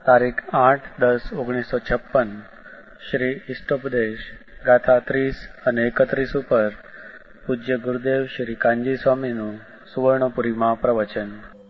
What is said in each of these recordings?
તારીખ 8-10-1956 શ્રી ઇષ્ટોપદેશ ગાથા 30 અને 31 ઉપર પૂજ્ય ગુરુદેવ શ્રી કાનજી સ્વામીનું સુવર્ણપુરીમાં પ્રવચન.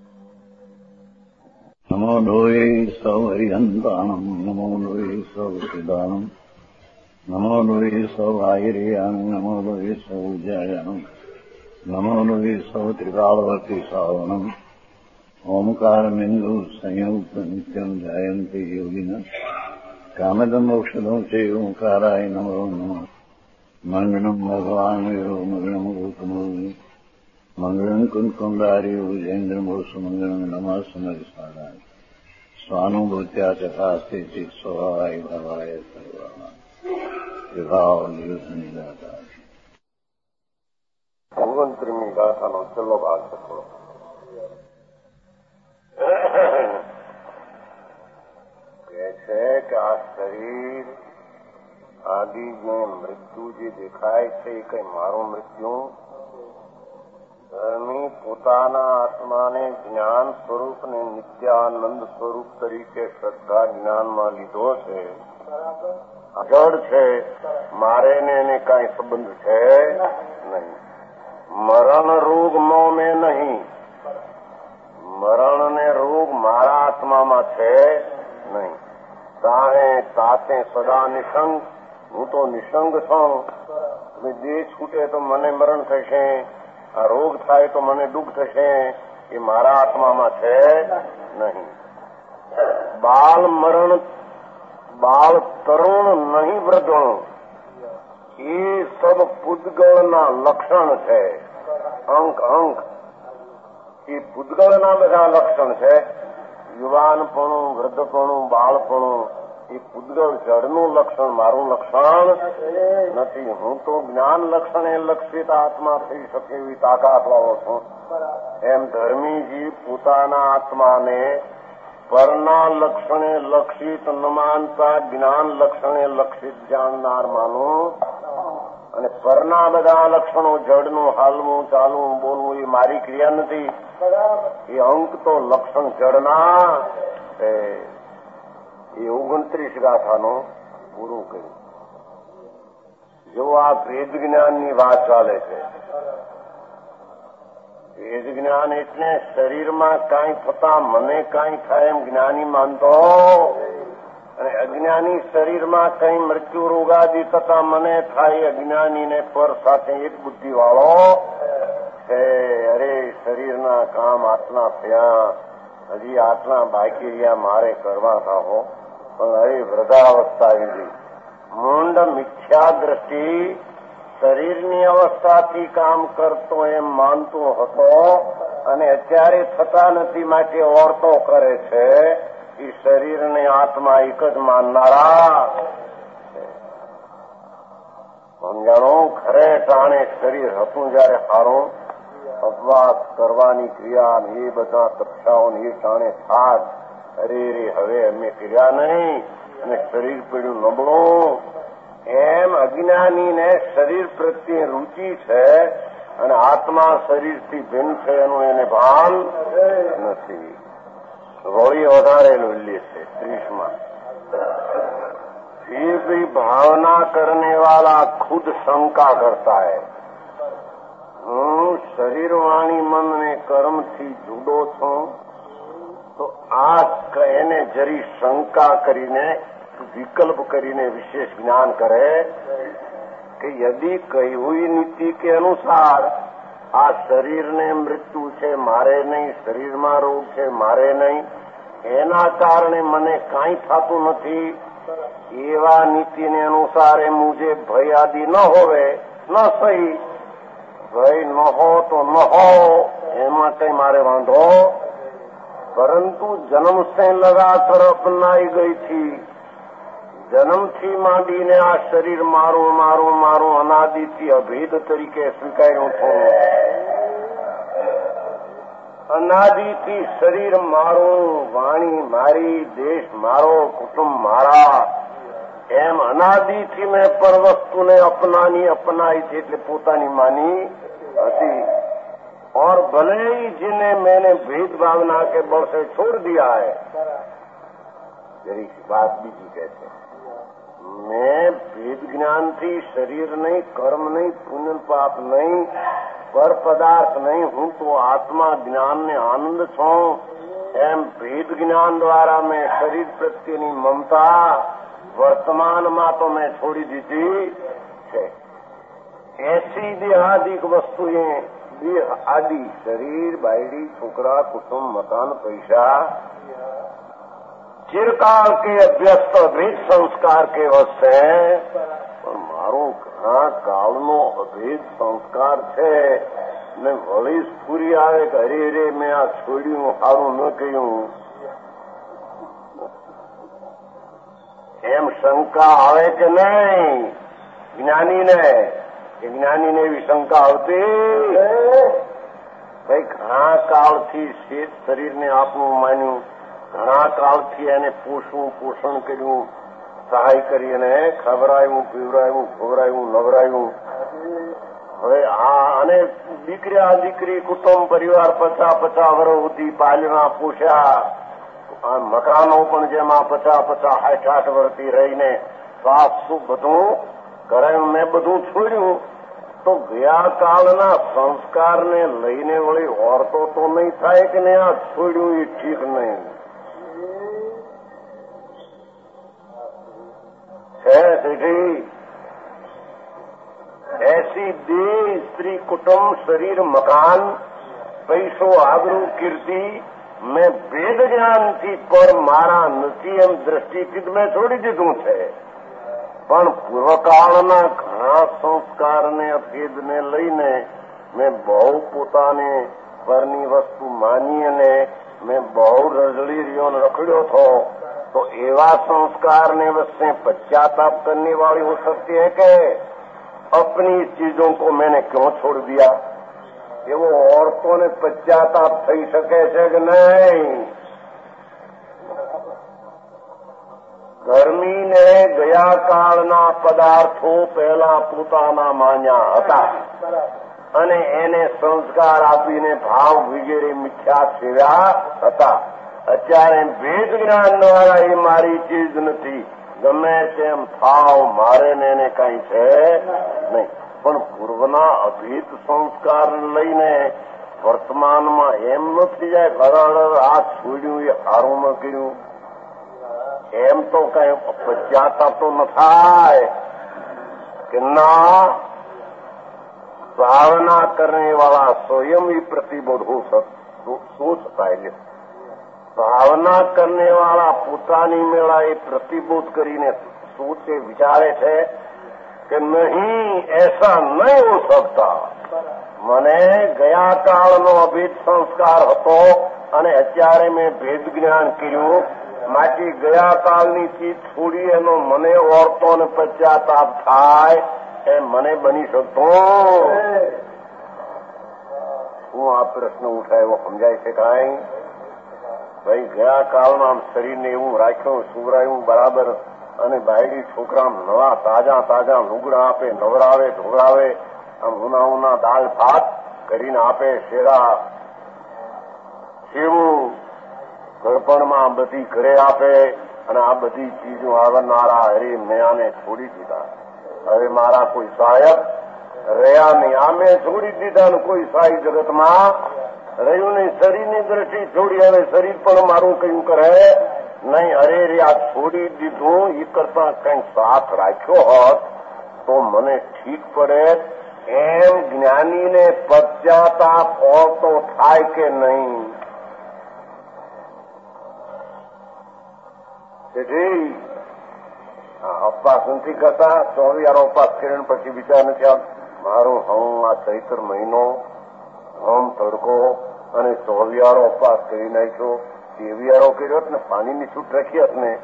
નમો લોહે સૌ હરિહંતાણમ, નમો લોહે સૌ સિદ્ધાનમ, નમો લોહે સૌ આયર્યાન, નમો લોહે સૌ જયાનમ, નમો લોહે સૌ ત્રિકાળવર્તી સાવનમ, ઓમકાર બિંદુ સંયુક્ત નિત્યમ જાયંતિ યોગિન કામદમ ઔષધમ છે ઓંકારાય નમો નમઃ. મંગળમ ભગવાન વીરો મંગળમ ગૌતમો મંગળમ કુંકુંડાર્યો જૈન્દ્રમોષ મંગળમ નમઃ સમર્ષાય સ્વાનુભૂત્યા ચકાસ્તે ચિત સ્વભાવાય ભવાય સર્વા વિભાવ નિયુદ્ધની ગાથા. 29મી ગાથાનો છેલ્લો ભાગ છે. કે છે કે આ શરીર આદિ ને મૃત્યુ જે દેખાય છે એ કઈ મારું મૃત્યુ ધર્મી પોતાના આત્માને જ્ઞાન સ્વરૂપ ને નિત્યાનંદ સ્વરૂપ તરીકે શ્રદ્ધા જ્ઞાનમાં લીધો છે. જડ છે, મારે ને એને કઈ સંબંધ છે નહીં. મરણ રોગ મોં મેં નહીં, મરણ ને રોગ મારા આત્મામાં છે નહીં. તાહે તાતે સદા નિસંગ, હું તો નિસંગ છું. દેહ છૂટે તો મને મરણ થશે, આ રોગ થાય તો મને દુઃખ થશે, એ મારા આત્મામાં છે નહીં. બાલ મરણ, બાળ તરુણ નહીં વૃદ્ધ, એ સબ પૂતગળના લક્ષણ છે. અંક અંક એ પૂતગળના બધા લક્ષણ છે. યુવાનપણું, વૃદ્ધપણું, બાળપણું એ પૂતગળ જળનું લક્ષણ, મારું લક્ષણ નથી. હું તો જ્ઞાન લક્ષણે લક્ષિત આત્મા થઈ શકે એવી તાકાત વાળો છું. એમ ધર્મીજી પોતાના આત્માને પરના લક્ષણે લક્ષિત ન માનતા જ્ઞાન લક્ષણે લક્ષિત જાણનાર માનું, અને પરના બધા લક્ષણો જડનું, હાલવું, ચાલવું, બોલવું એ મારી ક્રિયા નથી. એ અંક તો લક્ષણ જડના. એ 29 ગાથાનું પૂરું કર્યું. જો આ ભેદ જ્ઞાનની વાત ચાલે છે. ભેદ જ્ઞાન એટલે શરીરમાં કાંઈ થતા મને કાંઈ થાય એમ જ્ઞાની માનતો, અને અજ્ઞાની શરીરમાં કઈ મૃત્યુ રોગાદી થતા મને થાય અજ્ઞાનીને પર સાથે એક બુદ્ધિ વાળો છે. અરે શરીરના કામ આટલા થયા, હજી આટલા બાકી રહ્યા મારે કરવા થાઓ, પણ અરે વૃદ્ધાવસ્થા આવી ગઈ. મૂંડ મિથ્યા દ્રષ્ટિ શરીરની અવસ્થાથી કામ કરતો એમ માનતો હતો, અને અત્યારે થતા નથી માટે ઓરતો કરે છે. એ શરીર ને આત્મા એક જ માનનારા સમજાણો. ખરે ટાણે શરીર હતું જયારે સારું, અપવાસ કરવાની ક્રિયા એ બધા તપસ્યાઓ એ ટાણે થાક, અરે રે હવે અમે કર્યા નહીં અને શરીર પડ્યું નબળું. એમ અજ્ઞાનીને શરીર પ્રત્યે રુચિ છે, અને આત્મા શરીરથી ભિન્ન છે એનું એને ભાન નથી. વળી વધારેલું લે છે 30માં. फिर भी भावना करने वाला खुद शंका करता है, હું શરીર વાણી મન ને કર્મથી જુદો છું. તો આ એને જરી શંકા કરીને વિકલ્પ કરીને વિશેષ જ્ઞાન કરે કે યદि કઈ હુઈ નીતિ કે અનુસાર આ શરીરને મૃત્યુ છે મારે નહીં, શરીરમાં રોગ છે મારે નહીં, એના કારણે મને કાંઈ થતું નથી, એવા નીતિને અનુસાર મુજે ભય આદિ ન હોવે ન સહી. ભય ન હો તો ન હો, એમાં કઈ મારે વાંધો. પરંતુ જન્મ સે લગાકર અપનાઈ ગઈ થી, જન્મથી માંડીને આ શરીર મારું મારું મારું અનાદિથી અભેદ તરીકે સ્વીકાર્યું છું. અનાદિથી શરીર મારું, વાણી મારી, દેશ મારો, કુટુંબ મારા, એમ અનાદિથી મેં પર વસ્તુને અપનાની અપનાઈ છે એટલે પોતાની માની હતી. और भले ही जिन्हें मैंने भेद भावना के बल से छोड़ दिया है, જરી વાત બીજી કહે છે, મેં ભેદ જ્ઞાનથી શરીર નહીં, કર્મ નહીં, પુણ્ય પાપ નહીં, પર પદાર્થ નહીં, હું તો આત્મા જ્ઞાનને આનંદ છું. એમ ભેદ જ્ઞાન દ્વારા મેં શરીર પ્રત્યેની મમતા વર્તમાનમાં તો મેં છોડી દીધી છે. એસી દેહાદિક વસ્તુએ દેહ આદિ શરીર, બાયડી, છોકરા, કુટુંબ, મકાન, પૈસા ચિરકાળ કે અભ્યસ્ત અભેદ સંસ્કાર કે વસ્તે પણ મારો ઘણા કાળનો અભેદ સંસ્કાર છે. ને વળી સ્ફૂરી આવે કે હરે હરે મેં આ છોડ્યું, સારું ન કહ્યું, એમ શંકા આવે કે નહીં જ્ઞાનીને? જ્ઞાનીને એવી શંકા આવતી? ભાઈ ઘણા કાળથી શરીરને આપનું માન્યું, ઘણા કાળથી એને પોષણ કર્યું, સહાય કરી અને ખવડાવ્યું, પીવડાવ્યું, ખવડાવ્યું, નવરાવ્યું. હવે અને દીકરી કુટુંબ પરિવાર 50 વર્ષ સુધી પાલ્યા પોષ્યા, મકાનો પણ જેમાં 50 60 વર્ષથી રહીને શ્વાસ શું બધું કરાયું, મેં બધું છોડ્યું. તો ગયા કાળના સંસ્કારને લઈને વળી ઓરતો તો નહીં થાય કે નહીં આ છોડ્યું એ ઠીક નહીં છે? તેથી ऐसी देह, स्त्री, कुटुंब, शरीर, मकान, पैसो, आबरू, कीर्ति મેં ભેદ જ્ઞાનથી પર મારા નથી એમ દ્રષ્ટિથી મેં છોડી દીધું છે. પણ પૂર્વકાળના ઘણા સંસ્કારને અભેદને લઈને મેં બહુ પોતાને પરની વસ્તુ માની અને મેં બહુ રજળી રહ્યો રખડ્યો હતો. તો એવા संस्कारને વચ્ચે પશ્ચાતાપ કરने वाली हो सकती है कि अपनी चीजों को मैंने क्यों छोड़ दिया? એવો औरतों પશ્ચાતાપ થઈ શકે છે કે નહીં? ગરમીને ગયા કાળના પદાર્થો પહેલા પોતાના માન્યા હતા અને એને સંસ્કાર આપીને ભાવ વગેરે મિથ્યા સેવ્યા હતા. અત્યારે ભેદ જ્ઞાન દ્વારા એ મારી ચીજ નથી, ગમે તેમ થાવ મારે ને એને કઈ છે નહીં. પણ પૂર્વના અભેદ સંસ્કાર લઈને વર્તમાનમાં એમ નથી જાય ઘર આ છોડ્યું એ સારું ન કર્યું, એમ તો કઈ પશ્ચાતાપ તો ન થાય કે ના? ભાવના કરને વાળા स्वयं ही प्रतिबोध हो सोचता है. ભાવના કરને વાળા પોતાની મેળા એ પ્રતિબોધ કરીને સોચે વિચારે છે કે નહીં એસા નહીં હો શકતા. મને ગયા કાળનો અભેદ સંસ્કાર હતો અને અત્યારે મેં ભેદ જ્ઞાન કર્યું, માટે ગયા કાળની ચીજ છોડી એનો મને ઓરતો ને પશ્ચાતાપ થાય એ મને બની શકતો? હું આ પ્રશ્ન ઉઠાવ્યો સમજાય છે કાંઈ? ભાઈ ગયા કાળમાં આમ શરીરને એવું રાખ્યું, સુવરાયું બરાબર, અને બાયડી છોકરા નવા તાજા લુગડા આપે, નવરાવે, ધોવરાવે, આમ ઉના દાળ ભાત કરીને આપે, શેરા સેવું ઘરપણમાં બધી ઘરે આપે, અને આ બધી ચીજો આવનારા હરે મેં આને છોડી દીધા. હવે મારા કોઈ સહાયક રહ્યા નહીં, આ મેં છોડી દીધા ને કોઈ સહાય જગતમાં રહ્યું નહીં. શરીરની દ્રષ્ટિ છોડી, હવે શરીર પણ મારું કયું કરે નહીં. અરે રે આ છોડી દીધું એ કરતા કંઈક સાથ રાખ્યો હોત તો મને ઠીક પડે. એમ જ્ઞાનીને પશ્ચાતાપ તો થાય કે નહીં? તેથી અપવાસ નથી કરતા. 24 અપવાસ કરીને પછી વિચાર નથી આવતો મારો હું આ ચૈત્ર મહિનો હોમ તડકો અને 24 અપવાસ કરી નાખ્યો, 23 કર્યો ને પાણીની છૂટ રાખી હોત ને,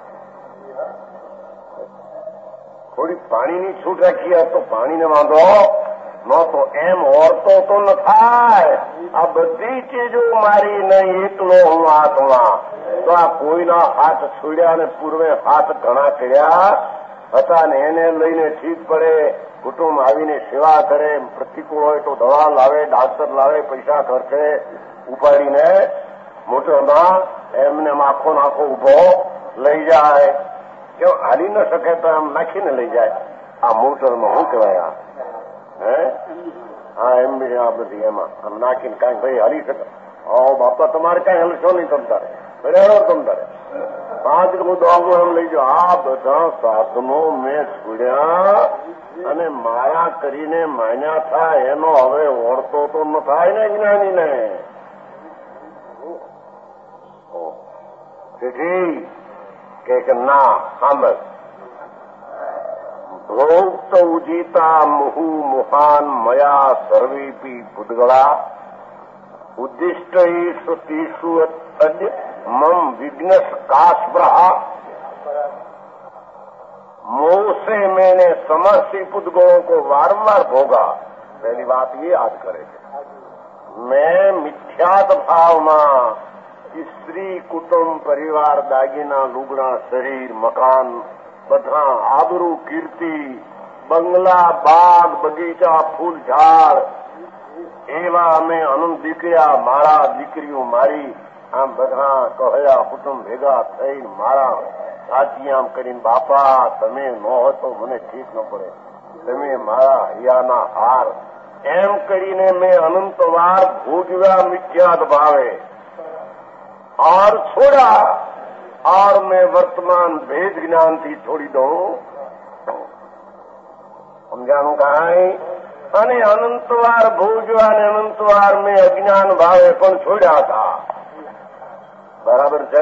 થોડી પાણીની છૂટ રાખી હોત તો પાણીને વાંધો નહોતો. એમ ઓરતો તો ન થાય. આ બધી ચીજો મારી નહીં, એકલો હું હાથમાં. તો આ કોઈના હાથ છોડ્યા ને પૂર્વે હાથ ઘણા કર્યા હતા ને એને લઈને ઠીક પડે, કુટુંબ આવીને સેવા કરે, પ્રતિકૂળ હોય તો દવા લાવે, ડાક્ટર લાવે, પૈસા ખર્ચે, ઉપાડીને મોટોમાં એમને આખો નાખો ઉભો લઈ જાય કે હાલી ન શકે તો આમ નાખીને લઈ જાય. આ મોટરમાં શું કહેવાય? હે હા એમ બી આ બધી એમાં આમ નાખીને કાંઈ ભાઈ હાલી શકે. હા બાપા તમારે કાંઈ હલશો નહીં તમ તારે બરાબર તમ તારે 5 હું દોગો એમ લઈ જાઓ. આ બધા સાધનો મેં છોડ્યા અને માયા કરીને માન્યા થાય એનો હવે ઓળતો તો ન થાય ને જ્ઞાનીને. તેથી કે ના સાંભળ ભોક્ત ઉજીતા મુહુ મુહાન મયા સર્વેપી પુદગળા ઉદ્દિષ્ટ ઈશુ અદ્ય મમ વિઘ્નસ કાસ્પ્રહા मोह से मैंने समस्ती पुद्गलों को वारंवार भोगा. पहली बात ये याद करे मैं मिथ्यात भावમાં स्त्री कुटुंब परिवार दागीना લુગડા શરીર મકાન બધા આબરૂ કીર્તિ બંગલા બાગ બગીચા ફૂલ ઝાડ એવા અમે અનંત દીકર્યા મારા દીકરીઓ મારી આમ બધા કહ્યા કુટુંબ ભેગા થઈને મારા સાચી આમ કરીને બાપા તમે ન હો તો મને ઠીક ન પડે તમે મારા હૈયાના હાર એમ કરીને મેં અનંતવાર ભોગવ્યા મિથ્યાત ભાવે और छोड़ा और मैं वर्तमान भेद ज्ञान थी छोड़ी दऊं. સમજાણું કાંઈ? અને અનંતવાર ભોગવ્યા અને અનંતવાર મેં અજ્ઞાન ભાવે પણ છોડ્યા હતા. બરાબર છે.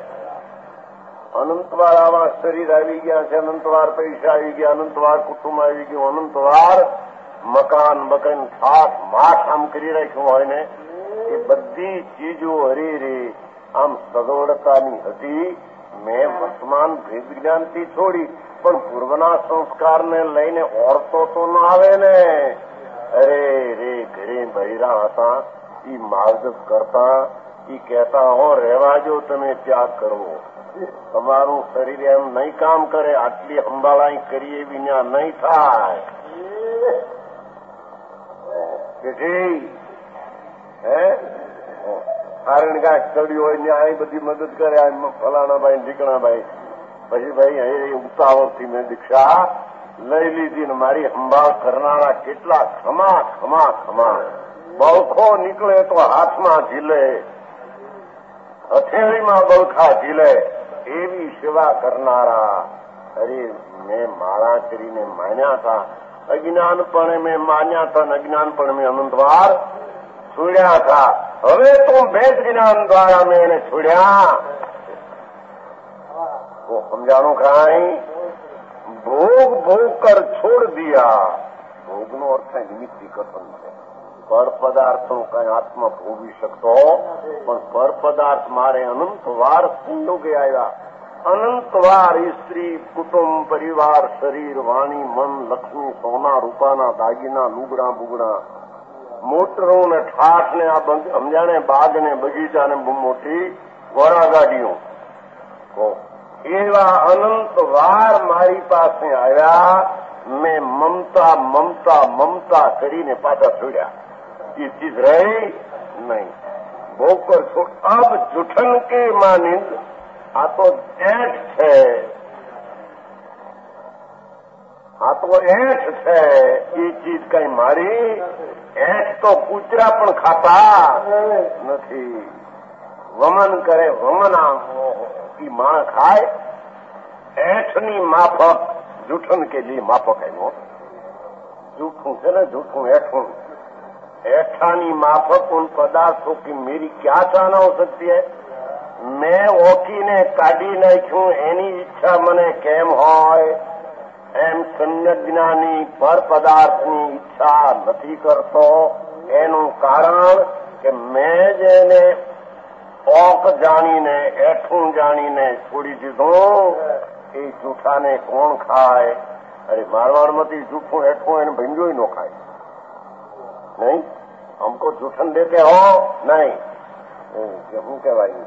અનંતવાર આવા શરીર આવી ગયા છે, અનંતવાર પૈસા આવી ગયા, અનંતવાર કુટુંબ આવી ગયું, અનંતવાર મકાન મકાન સાત માસ આમ કરી રાખ્યું હોય ને એ બધી ચીજો હરી આમ સગવડતાની હતી. મેં વર્તમાન ભેદ જ્ઞાનથી છોડી પણ પૂર્વના સંસ્કારને લઈને ઓળતો તો ન આવે ને. અરે રે ઘરે બૈરા હતા એ માર્ગદર્શ કરતા એ કહેતા હો રહેવા જો તમે ત્યાગ કરવો તમારું શરીર એમ નહીં કામ કરે આટલી સંભાળાઈ કરીએ વિના નહીં થાય. હે કારણ કે ચડ્યું હોય ને આ બધી મદદ કરે ફલાણાભાઈ ઢીકણાભાઈ પછી ભાઈ અહીં ઉતાવળથી મેં દીક્ષા લઈ લીધી ને મારી સંભાળ કરનારા કેટલા ખમા ખમા ખમા બળખો નીકળે તો હાથમાં ઝીલે હથેળીમાં બળખા ઝીલે એવી સેવા કરનારા. અરે મેં મારા કરીને માન્યા હતા અજ્ઞાનપણે મેં માન્યા હતા અને અજ્ઞાનપણે મેં અનંતવાર છોડ્યા હતા. હવે તો ભેદ જ્ઞાન દ્વારા મેં એને છોડ્યા. તો સમજાણું કાંઈ? ભોગ ભોગ કર છોડ દિયા. ભોગનો અર્થ નિમિત્ત કથન છે. પર પદાર્થનો કઈ આત્મા ભોગવી શકતો પણ પર પદાર્થ મારે અનંતવાર સંયોગે આવ્યા. અનંતવાર સ્ત્રી કુટુંબ પરિવાર શરીર વાણી મન લક્ષ્મી સોના રૂપાના દાગીના લુગડા બુગડા મોટરો ને ઠાઠ ને આ સમજાણે બાગ ને બગીચા ને મોટી ઘોડાગાડીઓ એવા અનંતવાર મારી પાસે આવ્યા. મેં મમતા મમતા મમતા કરીને પાછા છોડ્યા. એ ચીજ રહી નહીં. ભોગ પર છોડ અબ જૂઠન કે માનિંદ આ તો એઠ છે. આ તો એઠ છે. એ ચીજ કઈ મારી એઠ તો કૂતરા પણ ખાતા નથી. વમન કરે વમના એ માં ખાય. એઠની માફક જૂઠન કે જે માફક આવ્યો જૂઠું છે ને જૂઠું એઠું ऐठानी माफक उन पदार्थों की मेरी क्या चाहना हो सकती है? मैं ઓકીને કાઢી નાખ્યું એની ઈચ્છા મને કેમ હોય? એમ સમ્યક જ્ઞાની પર પદાર્થની ઈચ્છા નથી કરતો. એનું કારણ કે મેં જેને ઓક જાણીને એઠું જાણીને છોડી દીધું એ જૂઠાને કોણ ખાય? અરે મારવાડમાંથી જૂઠું એઠું એને ભંજોય ન ખાય. नहीं हमको जूठन देते हो नहीं શું કહેવાય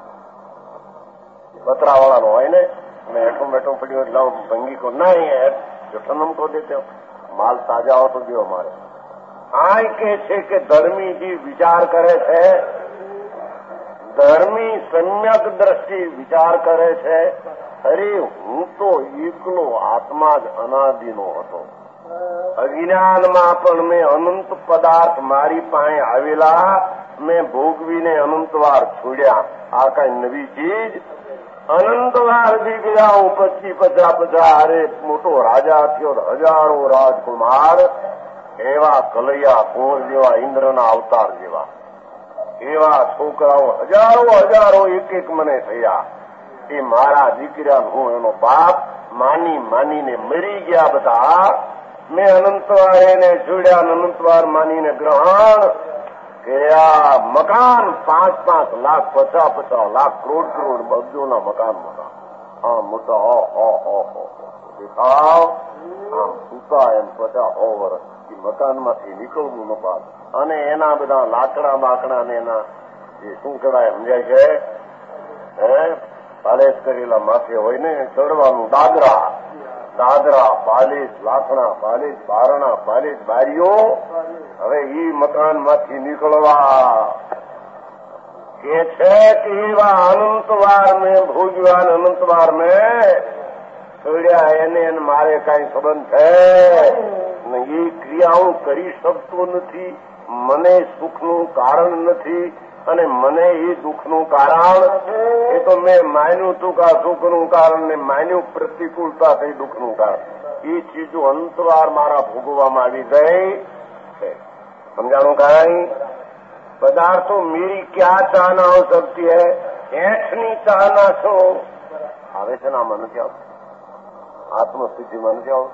પતરા વાળાનો હોય ને मैं एठो बैठो पड़ी એટલે ભંગી को नहीं जूठन हमको देते हो माल ताजा हो तो दियो हमारे. આ કે છે કે ધર્મીજી વિચાર કરે છે ધર્મી સમ્યક દ્રષ્ટિ વિચાર કરે છે, અરે હું તો એકલો આત્મા જ અનાદિનો હતો. અજ્ઞાનમાં પણ મેં અનંત પદાર્થ મારી પાસે આવેલા, મેં ભોગવીને અનંતવાર છોડ્યા. આ કઈ નવી ચીજ? અનંતવાર બી ગયા હું, 50 અરે મોટો રાજા થયો, હજારો રાજકુમાર, એવા કલૈયા કુંવર જેવા, ઇન્દ્રના અવતાર જેવા, એવા છોકરાઓ હજારો એક મને થયા. એ મારા દીકરા, હું એનો બાપ, માનીને મરી ગયા બધા. મેં અનંતવાર એને છોડ્યા, અનંતવાર માનીને ગ્રહણ કર્યા. મકાન 5 લાખ, 50 લાખ, કરોડ બબ્જોના મકાન મોટા. હા મોટા દેખાવ, આમ સૂતા એમ 50 વર્ષ મકાનમાંથી નીકળવું ન પાડ. અને એના બધા લાકડા બાકડા ને એના જે શું કહેવાય સમજાય છે, પાલેશ કરેલા માથે હોય ને ચડવાનું, દાદરા પાલીશ, લાકડા પાલીશ, બારણા પાલીશ, બારીઓ. હવે ઈ મકાનમાંથી નીકળવા કે છે કે એવા અનંતવાર મેં ભોગવ્યા, અનંતવાર મેં છોડ્યા. એને મારે કઈ સંબંધ છે? એ ક્રિયા હું કરી શકતો નથી. મને સુખનું કારણ નથી અને મને એ દુઃખનું કારણ. એ તો મેં માન્યું હતું કે આ સુખનું કારણ ને માન્યું પ્રતિકૂળતા થઈ દુઃખનું કારણ. એ ચીજો અંતવાર મારા ભોગવવામાં આવી ગઈ છે. સમજાણું? કાંઈ પદાર્થો મેરી ક્યાં ચાહના હો શકતી હૈ? એઠની ચાહના છો આવે છે ને. આમાં નથી આવતું, આત્મસ્થિતિમાં નથી આવતું.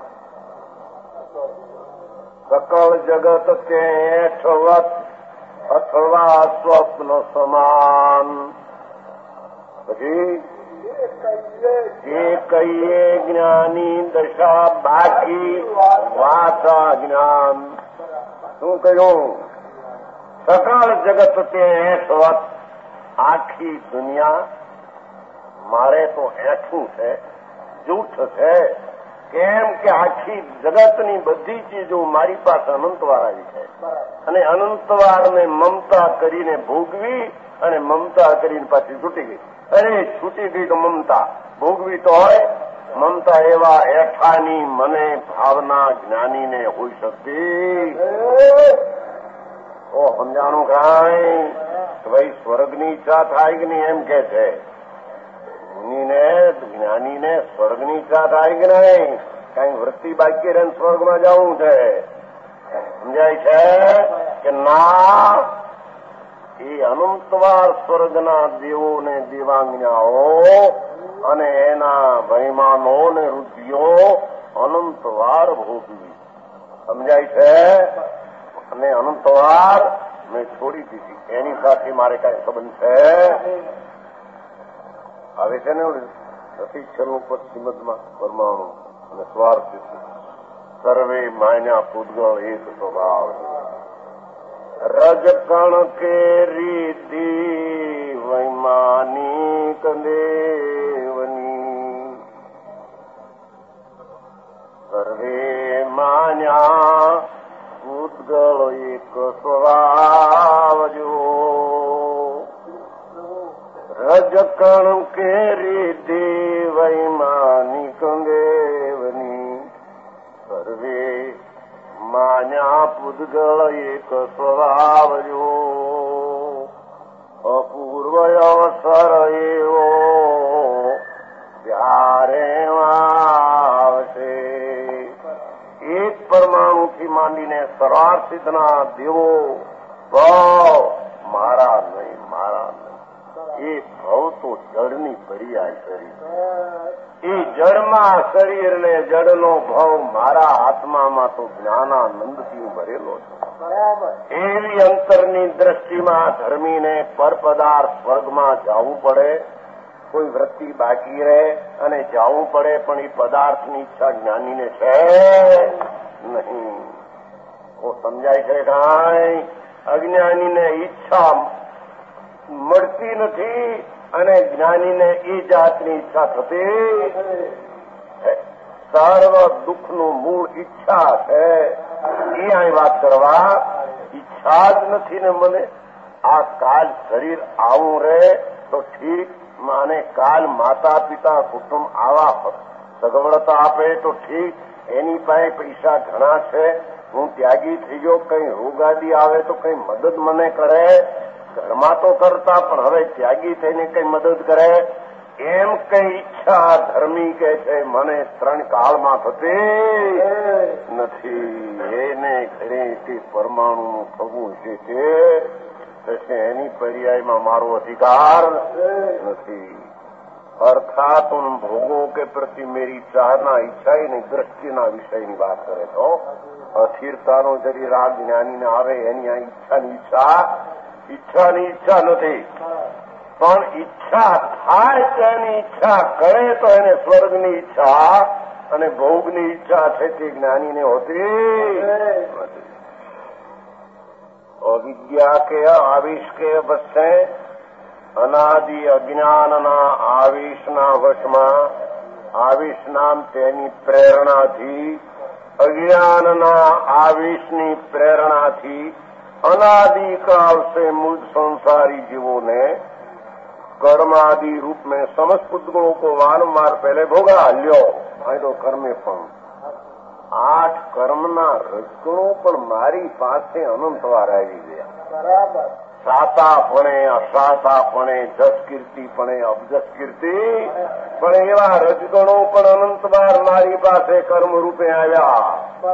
સકળ જગત કે એઠવત અથવા સ્વપ્ન સમાન. પછી જે કહીએ જ્ઞાની દશા બાકી વાચા જ્ઞાન. શું કહ્યું? સકળ જગત તે એઠવત, આખી દુનિયા મારે તો એઠું છે, જૂઠ છે. કેમ કે આખી જગતની બધી ચીજો મારી પાસે અનંતવાર આવી છે અને અનંતવારને મમતા કરીને ભોગવી અને મમતા કરીને પાછી છૂટી ગઈ. અરે છૂટી ગઈ તો મમતા, ભોગવી તો હોય મમતા. એવા એઠાની મને ભાવના જ્ઞાનીને હોઈ શકતી. તો સમજાણું કાંઈ? ભાઈ સ્વર્ગની ઈચ્છા થાય કે નહીં એમ કે છે. જ્ઞાનીને સ્વર્ગની ઈચ્છા થાય કે નહીં? કઈ વૃત્તિ બાકી રહે સ્વર્ગમાં જવું છે. સમજાય છે કે ના? એ અનંતવાર સ્વર્ગના દેવો ને દેવાંગનાઓ અને એના મહિમાનો ને રુચિઓ અનંતવાર ભોગવી. સમજાય છે? અને અનંતવાર મેં છોડી દીધી. એની સાથે મારે કઈ સંબંધ છે? આવે છે ને નથી છેલ્લું પદ શ્રીમદમાં, પરમાણુ અને સ્વાર્થ સર્વે માન્યા પૂતગળ એક સ્વભાવ. રજકણ કે રીતિ વૈમાનિક દેવની, સર્વે માન્યા પૂતગળ એક સ્વભાવ. જો રજકણ કેરી દેવૈમાનિક દેવની, સર્વે માન્યા પૂતગળ એક સ્વભાવ. જો અપૂર્વ અવસર એવો ત્યારે આવશે. એક પરમાણુથી માંડીને સર્વાર્થિતના દેવો મારા નહીં, મારા નહીં. એ ભવ તો જળની પર્યાય કરી. એ જળમાં શરીર ને જળનો ભવ મારા આત્મામાં તો જ્ઞાનાનંદથી ભરેલો છે. એવી અંતરની દ્રષ્ટિમાં ધર્મીને પરપદાર્થ સ્વર્ગમાં જવું પડે, કોઈ વૃત્તિ બાકી રહે અને જવું પડે, પણ એ પદાર્થની ઈચ્છા જ્ઞાનીને છે નહીં. સમજાય છે કાંઈ? અજ્ઞાનીને ઈચ્છા મળતી નથી અને જ્ઞાનીને એ જાતની ઈચ્છા થતી. સર્વ દુઃખનું મૂળ ઈચ્છા છે. એ અહીં વાત કરવા ઈચ્છા જ નથી ને મને. આ કાલ શરીર આવું રહે તો ઠીક, અને કાલ માતા પિતા કુટુંબ આવા સગવડતા આપે તો ઠીક, એની પાસે પૈસા ઘણા છે, હું ત્યાગી થઈ ગયો, કઈ રોગાદી આવે તો કઈ મદદ મને કરે, ઘરમાં તો કરતા પણ હવે ત્યાગી થઈને કઈ મદદ કરે, એમ કઈ ઈચ્છા ધર્મી કે છે મને 3 કાળમાં થતી નથી. એને ઘરે તે પરમાણુનું થવું છે એની પર્યાયમાં મારો અધિકાર નથી. અર્થાત ભોગો કે પ્રતિ મેરી ચાહના ઈચ્છા ની દ્રષ્ટિના વિષયની વાત કરે તો અસ્થિરતાનો જરી રાગ જ્ઞાનીને આવે એની આ ઈચ્છાની ઈચ્છા નથી, પણ ઈચ્છા થાય તેની ઈચ્છા કરે તો એને સ્વર્ગની ઈચ્છા અને ભોગની ઈચ્છા છે તે જ્ઞાનીને હોતી. અવિદ્યા કે આવેશ કે વચ્ચે અનાદિ અજ્ઞાનના આવેશના વશમાં, આવેશ નામ તેની પ્રેરણાથી, અજ્ઞાનના આવેશની પ્રેરણાથી અનાદિકાળ से मूल संसारी जीवों ने कर्मादि रूप में समस्त पुद्गुणों को वारंवार पहले भोगा લ્યો. અહીં તો કર્મે પણ 8 કર્મના રજગુણો પણ મારી પાસે અનંતવાર આવી ગયા. સાતાપણે, અસાતાપણે, જસ કીર્તિપણે, અબજસ કીર્તિ પણ એવા રજગુણો પણ અનંતવાર મારી પાસે કર્મ રૂપે આવ્યા.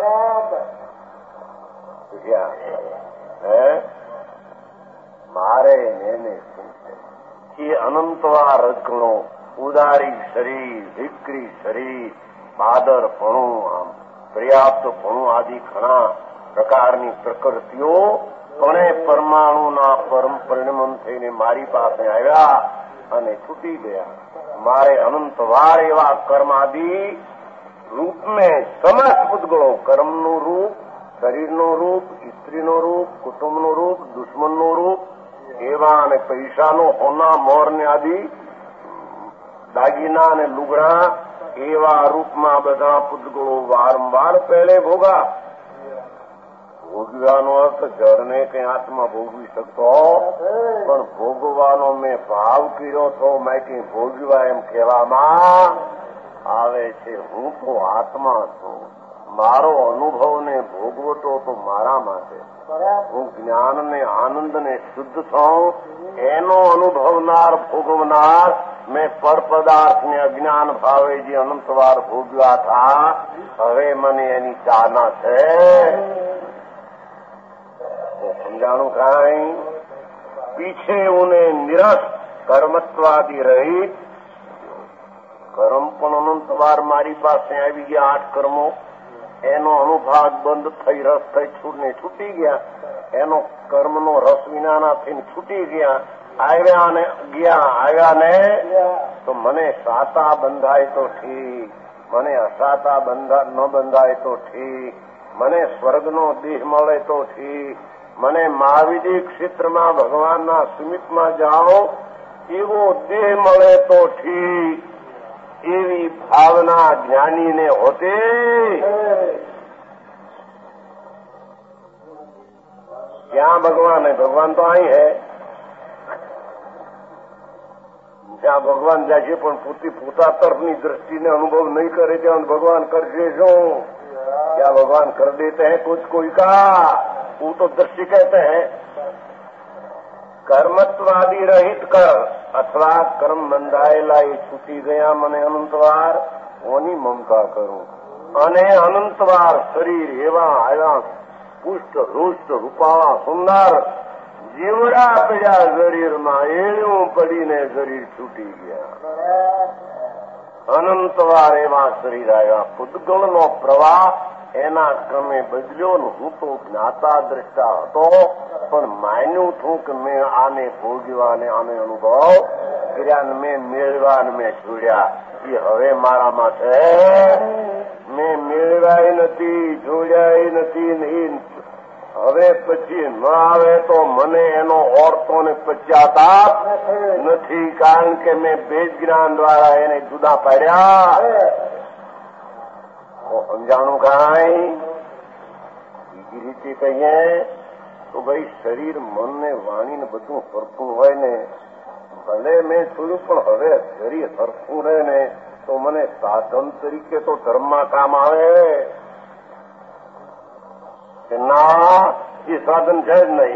મારે એને શું છે એ અનંતવાર રજગુણો, ઉદારી શરીર, વિક્રી શરીર, પાદરપણું, આમ પર્યાપ્તપણું આદિ ઘણા પ્રકારની પ્રકૃતિઓ પણ પરમાણુના પરમ પરિણમન થઈને મારી પાસે આવ્યા અને છૂટી ગયા. મારે અનંતવાર એવા કર્માદિ રૂપ મેં સમસ્ત પુદ્ગળો, કર્મનું રૂપ, શરીરનું રૂપ, સ્ત્રીનું રૂપ, કુટુંબનું રૂપ, દુશ્મનનું રૂપ, એવા અને પૈસાનો હોના મોરને આદિ દાગીના અને લુગડા એવા રૂપમાં બધા પુદ્ગળો વારંવાર પહેલે ભોગા. ભોગવાનો અર્થ જળને કઈ આત્મા ભોગવી શકતો પણ ભોગવાનો મેં ભાવ કર્યો તો મેં કઈ ભોગવા એમ કહેવામાં આવે છે. હું તો આત્મા છું, મારો અનુભવને ભોગવતો તો મારા માટે, હું જ્ઞાનને આનંદને શુદ્ધ છું એનો અનુભવનાર ભોગવનાર, મેં પર પદાર્થને અજ્ઞાન ભાવે જે અનંતવાર ભોગવ્યા હતા હવે મને એની ચાહના છે. સમજાણું કાંઈ? પીછે ઉને નિરસ કર્મત્વાદી રહિત, કર્મ પણ અનંતવાર મારી પાસે આવી ગયા. 8 કર્મો એનો અનુભાગ બંધ થઈ રસ થઈ છૂટને છૂટી ગયા, એનો કર્મનો રસ વિનાના થઈને છૂટી ગયા. આવ્યા ને ગયા, આવ્યા ને તો મને સાતા બંધાય તો ઠીક, મને અસાતા ન બંધાય તો ઠીક, મને સ્વર્ગનો દેહ મળે તો ઠીક, મને મહાવિધિ ક્ષેત્રમાં ભગવાનના સમીપમાં જાઓ એવો દેહ મળે તો ઠીક, એવી ભાવના જ્ઞાનીને હોતી. ક્યાં ભગવાન હૈ? ભગવાન તો અહીં હૈ. જ્યાં ભગવાન જાય છે પણ પોતા તરફની દ્રષ્ટિને અનુભવ નહીં કરે ત્યાં ભગવાન કરશે શું? क्या भगवान कर देते हैं कुछ कोई का, वो तो दृष्टि कहते हैं કર્મત્વાદી રહિત કર અથવા કર્મ બંધાયેલા એ છૂટી ગયા મને અનંતવાર, ઓની મમતા કરું. અને અનંતવાર શરીર એવા આવ્યા પુષ્ટ રૂષ્ટ રૂપાળા સુંદર જીવડા પડ્યા શરીરમાં, એળું પડીને શરીર છૂટી ગયા. અનંતવાર એવા શરીર આવ્યા. પૂતગલનો પ્રવાહ એના ક્રમે બદલ્યો ને હું તો જ્ઞાતા દ્રષ્ટા હતો પણ માન્યું છું કે મેં આને ભોગવ્યા ને આને અનુભવ કર્યા ને મેં મેળવ્યા ને મેં છોડ્યા. એ હવે મારામાં છે. મેં મેળવ્યા નથી, છોડ્યા નથી નહીં. હવે પછી ન આવે તો મને એનો ઓરતો ને પશ્ચાતાપ નથી, કારણ કે મેં ભેદ જ્ઞાન દ્વારા એને જુદા પાડ્યા. સમજાણું કાંઈ? બીજી રીતે કહીએ તો ભાઈ શરીર મન ને વાણી ને બધું સરખું હોય ને, ભલે મેં જોયું પણ હવે શરીર સરખું રહે ને તો મને સાધન તરીકે તો ધર્મમાં કામ આવે કે ના, એ સાધન છે જ નહીં.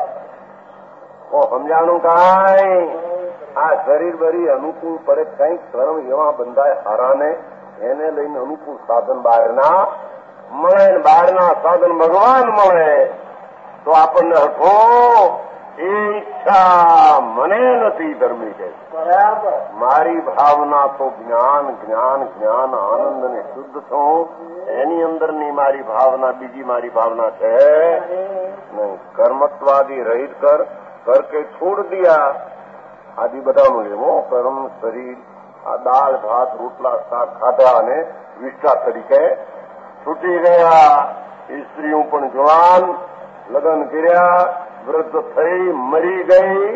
સમજાણું કાંઈ આ શરીર બરી અનુકૂળ પડે, કંઈક ધર્મ એવા બંધાય હારાને, એને લઈને અનુકૂળ સાધન બહારના મળે ને બહારના સાધન ભગવાન મળે તો આપણને હઠો એ ઈચ્છા મને નથી ધર્મી કે મારી ભાવના તો જ્ઞાન જ્ઞાન જ્ઞાન આનંદ ને શુદ્ધ થવું, એની અંદરની મારી ભાવના બીજી મારી ભાવના છે નહીં. કર્મત્વાદી રહિત કર કે છોડ દિયા આદિ બધાનું લેવો. કર્મ શરીર આ દાળ ભાત રોટલા શાક ખાધા અને વિષ્ઠા તરીકે છૂટી ગયા. સ્ત્રીઓ પણ જવાન, લગ્ન કર્યા, વૃદ્ધ થઈ, મરી ગઈ.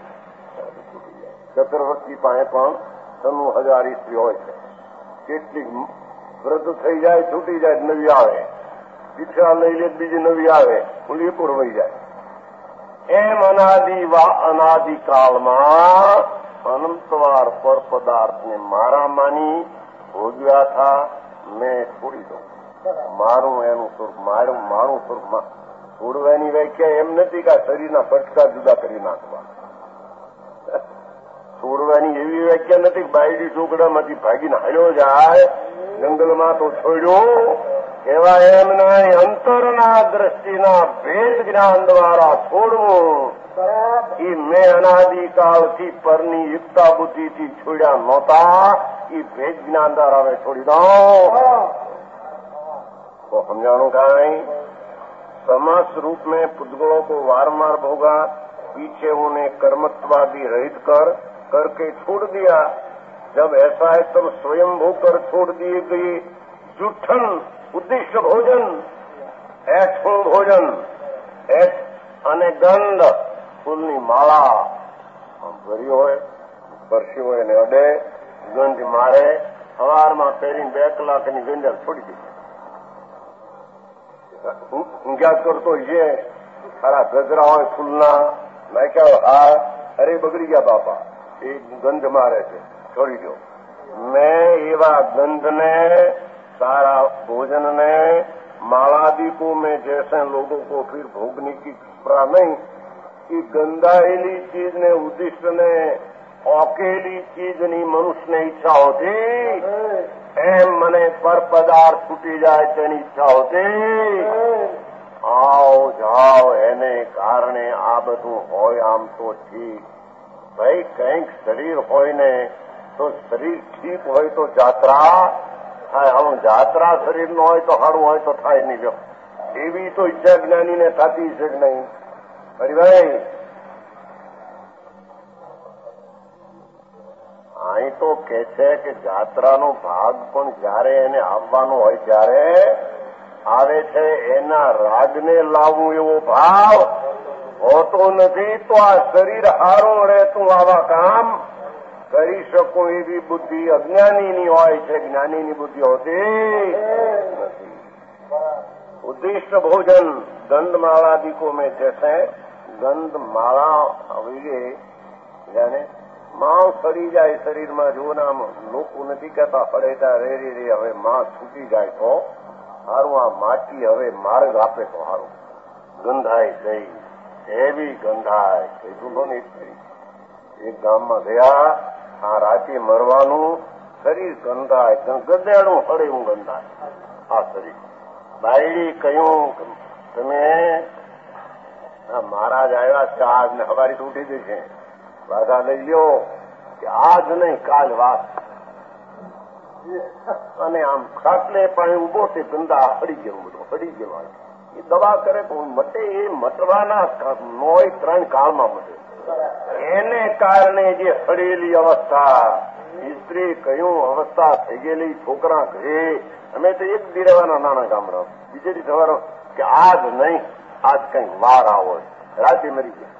ચક્રવર્તી પાસે પણ 96,000 સ્ત્રી હોય છે. કેટલીક વૃદ્ધ થઈ જાય, છૂટી જાય, નવી આવે, દીક્ષા લઈ લે, બીજી નવી આવે, ઓલી પૂરવાઈ જાય. એમ અનાદિકાળમાં અનંતવાર પર પદાર્થને મારા માની ભોગવ્યા થા. મેં છોડી દઉં મારું એનું સ્વરૂપ, મારું સ્વરૂપ. છોડવાની વ્યાખ્યા એમ નથી કે શરીરના પટકા જુદા કરી નાખવા. છોડવાની એવી વ્યાખ્યા નથી કે બાયડી ચોકડામાંથી ભાગીને હાલ્યો જાય, જંગલમાં તો છોડ્યો. એવા એમ નહીં, અંતરના દ્રષ્ટિના ભેદ જ્ઞાન દ્વારા છોડવું. એ મેં અનાદિકાળથી પરની યુક્તા બુદ્ધિથી છોડ્યા નહોતા, એ ભેદ જ્ઞાન દ્વારા હવે છોડી દઉં. તો સમજાણું કાંઈ? समास रूप में पुद्गलों को वारंवार भोगा, पीछे उन्हें कर्मत्वादी रहित करके छोड़ दिया. जब ऐसा है तब स्वयं होकर छोड़ दिए गए जूठन उद्दिष्ट भोजन, ऐठું ભોજન, ऐठ અને ગંધ, ફૂલની માળા ભરી હોય, પરસી હોય ને અડે, ગંધ મારે, સવારમાં પહેરીને 2 કલાકની ગંજા છોડી દીધી. ઊંઘ્યા કરતો છે, સારા ગજરા હોય ફૂલના નાખ્યા, હા અરે બગડી ગયા બાપા, એ ગંધ મારે છે, છોડી દો. मैं एवा गंध ने, सारा भोजन ने, मालादि को में जैसे लोगों को फिर भोगने की क्षमता नहीं, कि गंधाएली चीज ने, उद्दिष्ट ने, अकेली चीज नहीं मनुष्य ने ઈચ્છા હોતી, એમ મને પર પદાર્થ છૂટી જાય તેની ઈચ્છા હોતી. આવ જાવ એને કારણે આ બધું હોય. આમ તો ઠીક ભાઈ, કંઈક શરીર હોય ને તો શરીર ઠીક હોય તો જાત્રા થાય. આમ જાત્રા શરીર નો હોય તો સારું હોય તો થાય નહીં. લ્યો એવી તો ઈચ્છા જ્ઞાનીને થતી છે કે નહીં? હરિભાઈ અહીં તો કે છે કે જાત્રાનો ભાગ પણ જયારે એને આવવાનો હોય ત્યારે આવે છે. એના રાગને લાવવું એવો ભાવ હોતો નથી. તો આ શરીર હારો રહેતું આવા કામ કરી શકું એવી બુદ્ધિ અજ્ઞાનીની હોય છે, જ્ઞાનીની બુદ્ધિ હોતી નથી. ઉદ્દિષ્ટ ભોજન ગંધમાળાદિકો में जैसे ગંધમાળા હવે જાણે માં સડી જાય શરીરમાં, જો નામ લોકો નથી કહેતા પડેતા રે રે રે, હવે માં છૂટી જાય તો સારું, આ માટી હવે માર્ગ આપે તો સારું. ગંધાય જઈ એવી ગંધાય કીધું ને. એક ગામમાં ગયા, આ રાતે મરવાનું, શરીર ગંધાય, ગધેડું હળે એવું ગંધાય આ શરીર. બાયડી કહ્યું તમે મહારાજ આવ્યા છે આજ ને હવારી તો ઉઠી ગઈ છે, બાધા લઈ લ્યો કે આજ નહીં કાલ વાત. અને આમ ખાટલે પણ ઉભો તે ગંદા હળી ગયું, બધું હળી ગયું. એ દવા કરે તો મટે, એ મટવાના નોય 3 કાળમાં મટે. એને કારણે જે હળેલી અવસ્થા, સ્ત્રી કહ્યું અવસ્થા થઈ ગયેલી, છોકરા ઘરે, અમે તો એક દી રહેવાના નાના ગામડા, બીજે દી સવારે કે આજ નહીં, આજ કઈક વાર આવો, રાતે મરી ગયા.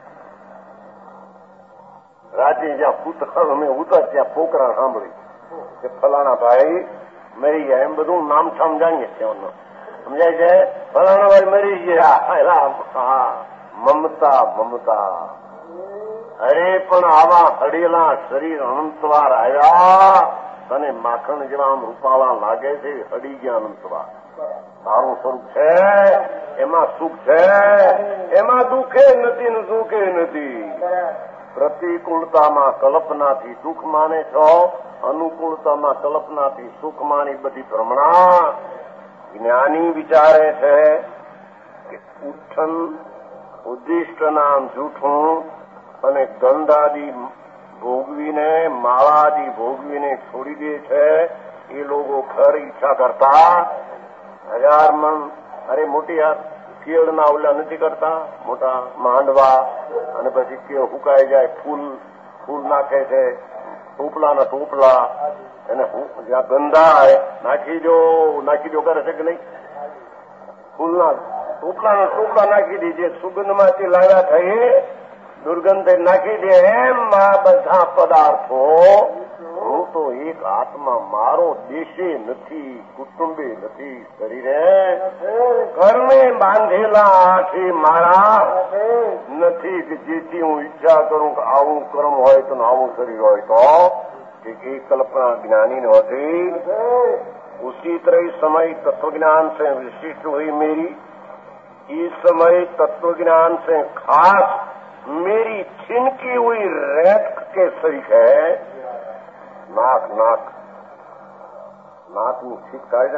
રાતે જ્યાં પૂત અમે ઉતર ત્યાં છોકરા સાંભળી કે ફલાણા ભાઈ મરી ગયા. એમ બધું નામઠામ જાણીએ ત્યાં સમજાય છે. ફલાણા ભાઈ મરી ગયા. હા મમતા મમતા. અરે પણ આવા હડેલા શરીર અનંતવાર આવ્યા અને માખણ જેવા આમ રૂપાળા લાગે છે, હડી ગયા અનંતવાર. તારું સ્વરૂપ છે, એમાં સુખ છે, એમાં દુઃખે નથી ને સુખે નથી. પ્રતિકૂળતામાં કલ્પનાથી દુઃખ માને છો, અનુકૂળતામાં કલ્પનાથી સુખ માની બધી ભ્રમણા. જ્ઞાની વિચારે છે કે ઉઠ્ઠન ઉદ્દિષ્ટ નામ જૂઠું અને ગંધાદી ભોગવીને માળાદી ભોગવીને છોડી દે છે. એ લોકો ઘર ઈચ્છા કરતા 1000 મણ, અરે મોટી કેળના ઓલા નથી કરતા, મોટા માંડવા, અને પછી કેળ હુકાઈ જાય, ફૂલ નાખે છે, ટોપલાના ટોપલા, અને જ્યાં ગંધાય નાખી દો કરે છે કે નહીં? ફૂલના ટોપલાના ટોપલા નાખી દે, જે સુગંધમાંથી લાવ્યા થઈ દુર્ગંધ નાખી દે. એમ આ બધા પદાર્થો, હું તો એક આત્મા, મારો દેશે નથી, કુટુંબે નથી, શરીરે ઘરને બાંધેલા આઠે મારા નથી કે જેથી હું ઈચ્છા કરું કે આવું કર્મ હોય તો આવું શરીર હોય તો. एक कल्पना ज्ञानी ने होती, उसी तरह समय तत्वज्ञान से विशिष्ट हुई मेरी. इस समय तत्वज्ञान से खास मेरी छिनकी हुई रेत के सरीख है. नाक में छीट काढ़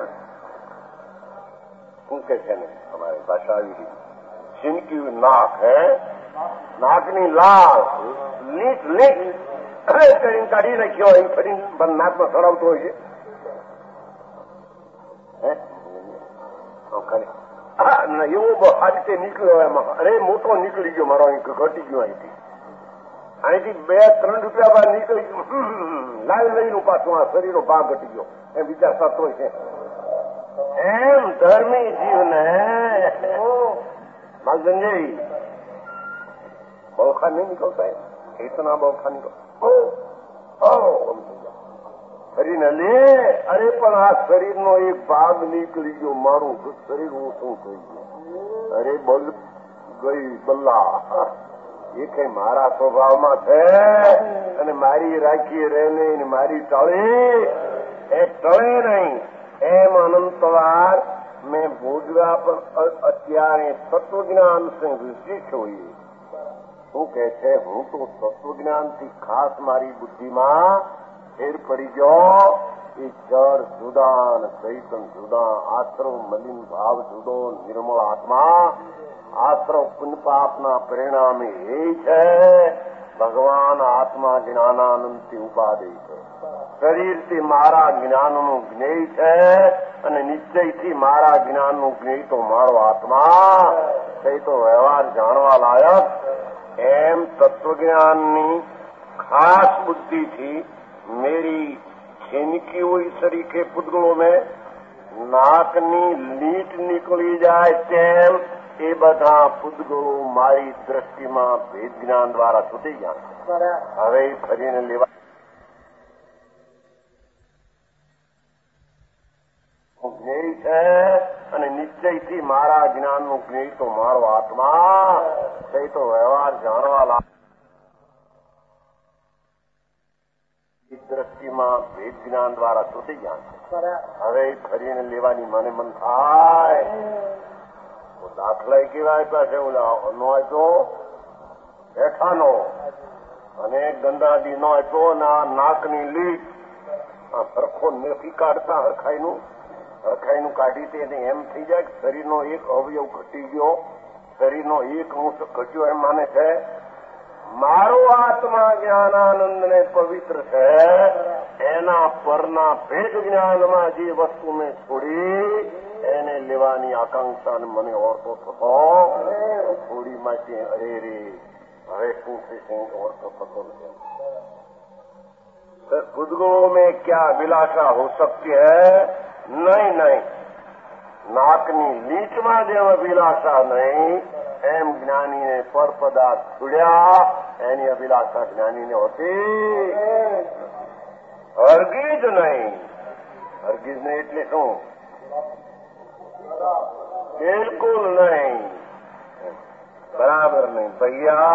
શું કે છે ને અમારી ભાષા આવી ગઈ. छिनकी हुई नाक है, नाकनी लाल લીટ કરીને કાઢી નાખ્યો હોય, ફરી નાકમાં ચડાવતો હોય છે. એવો આ રીતે નીકળ્યો એમાં. અરે મોટો નીકળી ગયો મારો, અહીં ઘટી ગયો. અહીંથી 2-3 રૂપિયા બાદ નીકળી ગયું, લાલ લઈને પાછું આ શરીરનો ભાગ ઘટી ગયો એમ વિચાર થતો હોય છે. એમ ધર્મી જીવને માલજનજી બૌખા નહીં નીકળતા, ઇતના બૌખા નીકળતા શરીરને લે. અરે પણ આ શરીરનો એક ભાગ નીકળી ગયો, મારું શરીર હું શું થઈ ગયું. અરે બલ ગઈ બલ્લા, એ કઈ મારા સ્વભાવમાં છે અને મારી રાખી રહે નહીં, મારી ટળે એ ટળે નહીં. એમ અનંતવાર મેં ભોગવ્યા પણ અત્યારે તત્વજ્ઞાન સે વિશિષ્ટ હોઈએ. શું કે છે, હું તો તત્વજ્ઞાનથી ખાસ મારી બુદ્ધિમાં ફેર પડી ગયો. એ જળ જુદા અને ચૈતન જુદા, આશ્રવ મલિન ભાવ જુદો, નિર્મળ આત્મા. આશ્રવ પુણ્ય પાપના પરિણામે એ છે ભગવાન આત્મા જ્ઞાનાનંદથી ઉપાધિ છે. શરીરથી મારા જ્ઞાનનું જ્ઞેય છે અને નિશ્ચયથી મારા જ્ઞાનનું જ્ઞેય તો મારો આત્મા. તે તો વ્યવહાર જાણવા લાયક. એમ તત્વજ્ઞાનની ખાસ બુદ્ધિથી मेरी छिनकी हुई शरीर के पुद्गलों में नाकनी लीट निकली जाए तेम એ બધા પુદ્ગલો મારી દ્રષ્ટિમાં ભેદ જ્ઞાન દ્વારા છૂટી ગયા. હવે ફરીને લેવા જ્ઞેય છે અને નિશ્ચયથી મારા જ્ઞાનનું જ્ઞેય તો મારો આત્મા. તે તો વ્યવહાર જાણવા લાગે. દ્રષ્ટિમાં ભેદ જ્ઞાન દ્વારા છૂટી ગયા. હવે ફરીને લેવાની મને મન થાય. દાખલા કેવા આપ્યા છે, ઓલા નો આપ્યો હેઠાનો અને ગંદાદી નો આપ્યો અને આ નાકની લીટ સરખો નથી કાઢતા. હરખાઈનું કાઢી તેને એમ થઈ જાય કે શરીરનો એક અવયવ ઘટી ગયો, શરીરનો એક અંશ ઘટ્યો એમ માને છે. મારો આત્મા જ્ઞાનાનંદ ને પવિત્ર છે, એના પરના ભેદ જ્ઞાનમાં જે વસ્તુ મેં છોડી એને લેવાની આકાંક્ષા મને ઓળખો થતો થોડી માટે. અરે રે હવે શું થશે ઓળખો થતો નથી. ભૂતગળો में क्या अभिलाषा हो सकती है? नहीं. નાકની લીટમાં જેમ અભિલાષા નહીં એમ જ્ઞાનીને પર પદાર્થ છોડ્યા એની અભિલાષા જ્ઞાનીને હોતી હરગીજ નહીં. હરગીજ નહીં એટલે શું? બિલકુલ નહીં. बराबर नहीं भैया।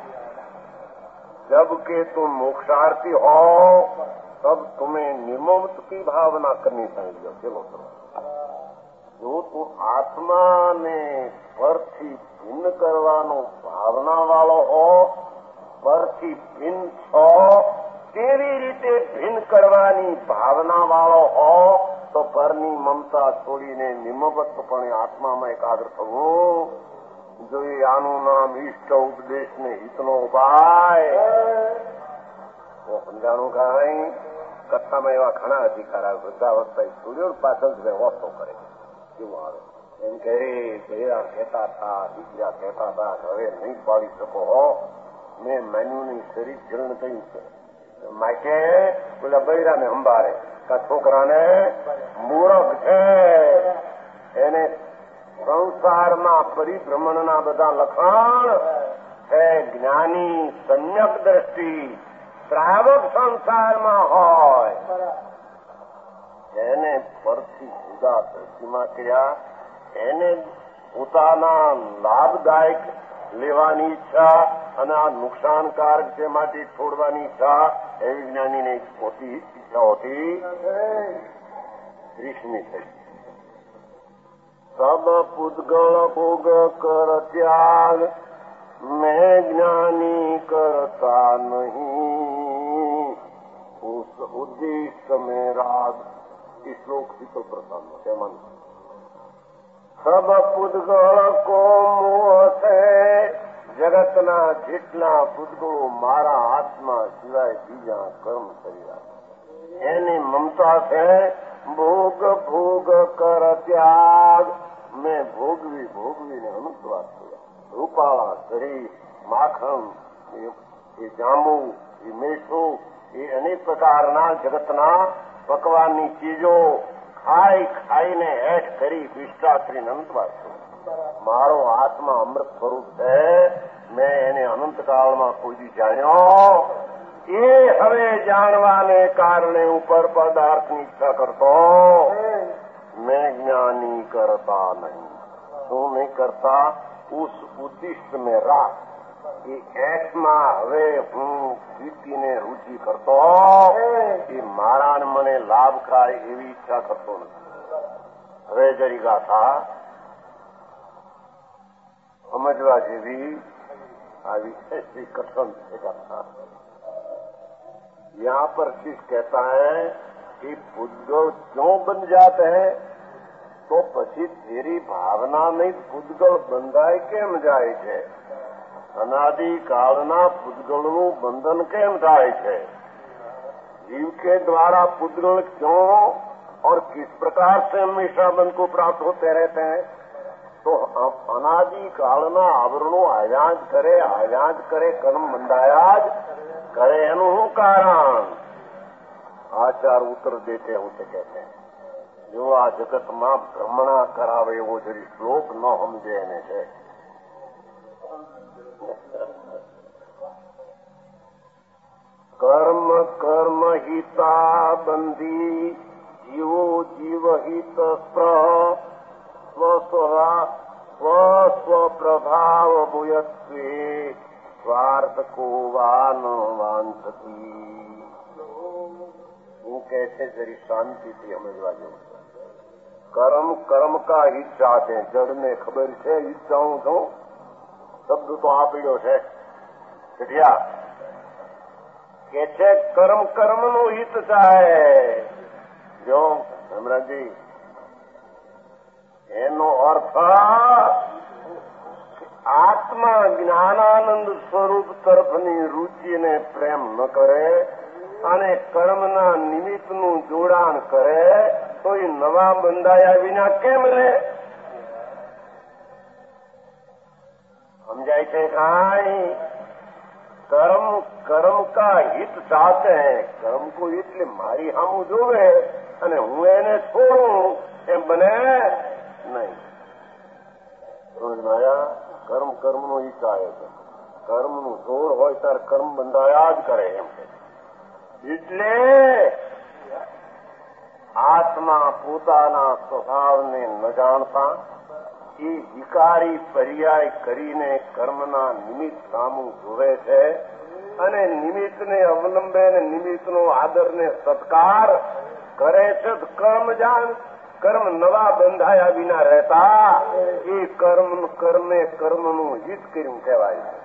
जब के तुम मोक्षार्थी हो तब तुम्हें निमोक्त की भावना करनी चाहिए। चलो जो તું આત્માને પરથી ભિન્ન કરવાનો ભાવના વાળો હો, પરથી ભિન્ન છો તેવી રીતે ભિન્ન કરવાની ભાવના વાળો હો તો પરની મમતા છોડીને નિમબદ્ધપણે આત્મામાં એકાગ્ર થવું જોઈએ. આનું નામ ઈષ્ટ ઉપદેશ ને હિતનો ઉપાય. સમજાણું કાંઈ? કથામાં એવા ઘણા અધિકાર આવે. વૃદ્ધાવસ્થા છોડ્યો પાછળ જ વ્યવસ્થો કરે કેવું આવે એમ કહે. બૈરા કહેતા હતા, દીકરા કહેતા હતા હવે નહીં પાડી શકો હો. મેં માન્યુની શરીર જીર્ણ કર્યું છે માટે પેલા બૈરાને સંભાળે. છોકરાને મૂરખ છે એને સંસારના પરિભ્રમણના બધા લખાણ છે. જ્ઞાની સમ્યક દ્રષ્ટિ શ્રાવક સંસારમાં હોય એને પરથી જુદા દ્રષ્ટિમાં કર્યા. એને પોતાના લાભદાયક લેવાની ઈચ્છા અને આ નુકસાનકારક છે માટે છોડવાની ઈચ્છા એવી જ્ઞાનીને મોટી ઈચ્છા હોતી ત્રીસમી થઈ. સબ પૂદગળ ભોગ કર ત્યાગ મેં જ્ઞાની કરતા નહીં ઉસ ઉદ્દિષ્ટ મેં રાગ. એ શ્લોક શીતલ પ્રસાદનો તેમાં સબ પૂદગળ કો મોહ છે. જગતના જેટલા પૂદગળો મારા હાથમાં સિવાય બીજા કર્મ કરી રહ્યા એની મમતા છે. ભોગ ભોગ કર ત્યાગ મેં ભોગવીને અનુસ્વાદ થયા. રૂપાળા શરીર, માખણ, એ જાંબુ, એ મેઠું, એ અનેક પ્રકારના જગતના પકવાનની ચીજો ખાઈને હેઠ કરી વિષ્ટાત્રીને અનુસ્વાદ થયો. મારો આત્મા અમૃત સ્વરૂપ છે. મેં એને અનંતકાળમાં કોઈ જાણ્યો. એ હવે જાણવાને કારણે ઉપર પદાર્થની ઈચ્છા કરતો. મેં જ્ઞાની કરતા નહીં. શું નહીં કરતા? ઉસ ઉદ્દિષ્ટ મેં રાખ. એ એક્સમાં હવે હું પ્રીતિને રુચિ કરતો. એ મારાને મને લાભ ખાય એવી ઈચ્છા કરતો નથી. હવે જરી ગાથા समझवा जेवी આવી ऐसी कथन है गाथा. यहाँ पर शिष्य कहता है कि पूदगल क्यों बन जाते हैं तो પછી તેરી ભાવના નહીં પૂદગલ બંધાય કેમ જાય છે? અનાદિકાળના પૂદગલનું બંધન કેમ થાય છે? जीव के द्वारा पूदगल क्यों और किस प्रकार से हमेशा मन को प्राप्त होते रहते हैं? तो अनादि कालना आवरणों आयाज करे कर्म બંધાયા જ કરે એનું શું કારણ? આચાર ઉત્તર દેતે હું તે કહેતે જો આ જગતમાં ભ્રમણા કરાવે એવો જરી શ્લોક ન સમજે એને છે. કર્મ કર્મ હિતા બંધી જીવો જીવ હિત સ્વસ્વપ્રભાવ ભૂયત્વે સ્વાર્થ કો વાન વાંછતી. હું કહે છે જરી શાંતિથી સમજવા જેવું છે. કર્મ કર્મ કા હિત ચાહતે જડ ને ખબર છે હિત ચાહું છું શબ્દ તો આપડ્યો છે ચઢિયા કે છે કર્મ કર્મ નું હિત ચાહે. જો હેમરાજી એનો અર્થ આત્મા જ્ઞાનાનંદ સ્વરૂપ તરફની રુચિને પ્રેમ ન કરે અને કર્મના નિમિત્તનું જોડાણ કરે તો એ નવા બંધાયા વિના કેમ રહે? સમજાય છે કાંઈ? કર્મ કર્મ કા હિત ચાહતે હૈ. કર્મ કો એટલે મારી સામું જોવે અને હું એને છોડું એમ બને નહીં. સમજમાં? કર્મ કર્મનું ઈચ્છા આવે છે. કર્મનું જોર હોય ત્યારે કર્મ બંધાયા જ કરે એમ કે એટલે આત્મા પોતાના સ્વભાવને ન જાણતા એ વિકારી પર્યાય કરીને કર્મના નિમિત્ત સામું જોવે છે અને નિમિત્તને અવલંબે ને નિમિત્તનો આદર ને સત્કાર કરે છે. કર્મ જાણ કર્મ નવા બંધાયા વિના રહેતા એ કર્મે કર્મનું હિત કર્યું કહેવાય છે.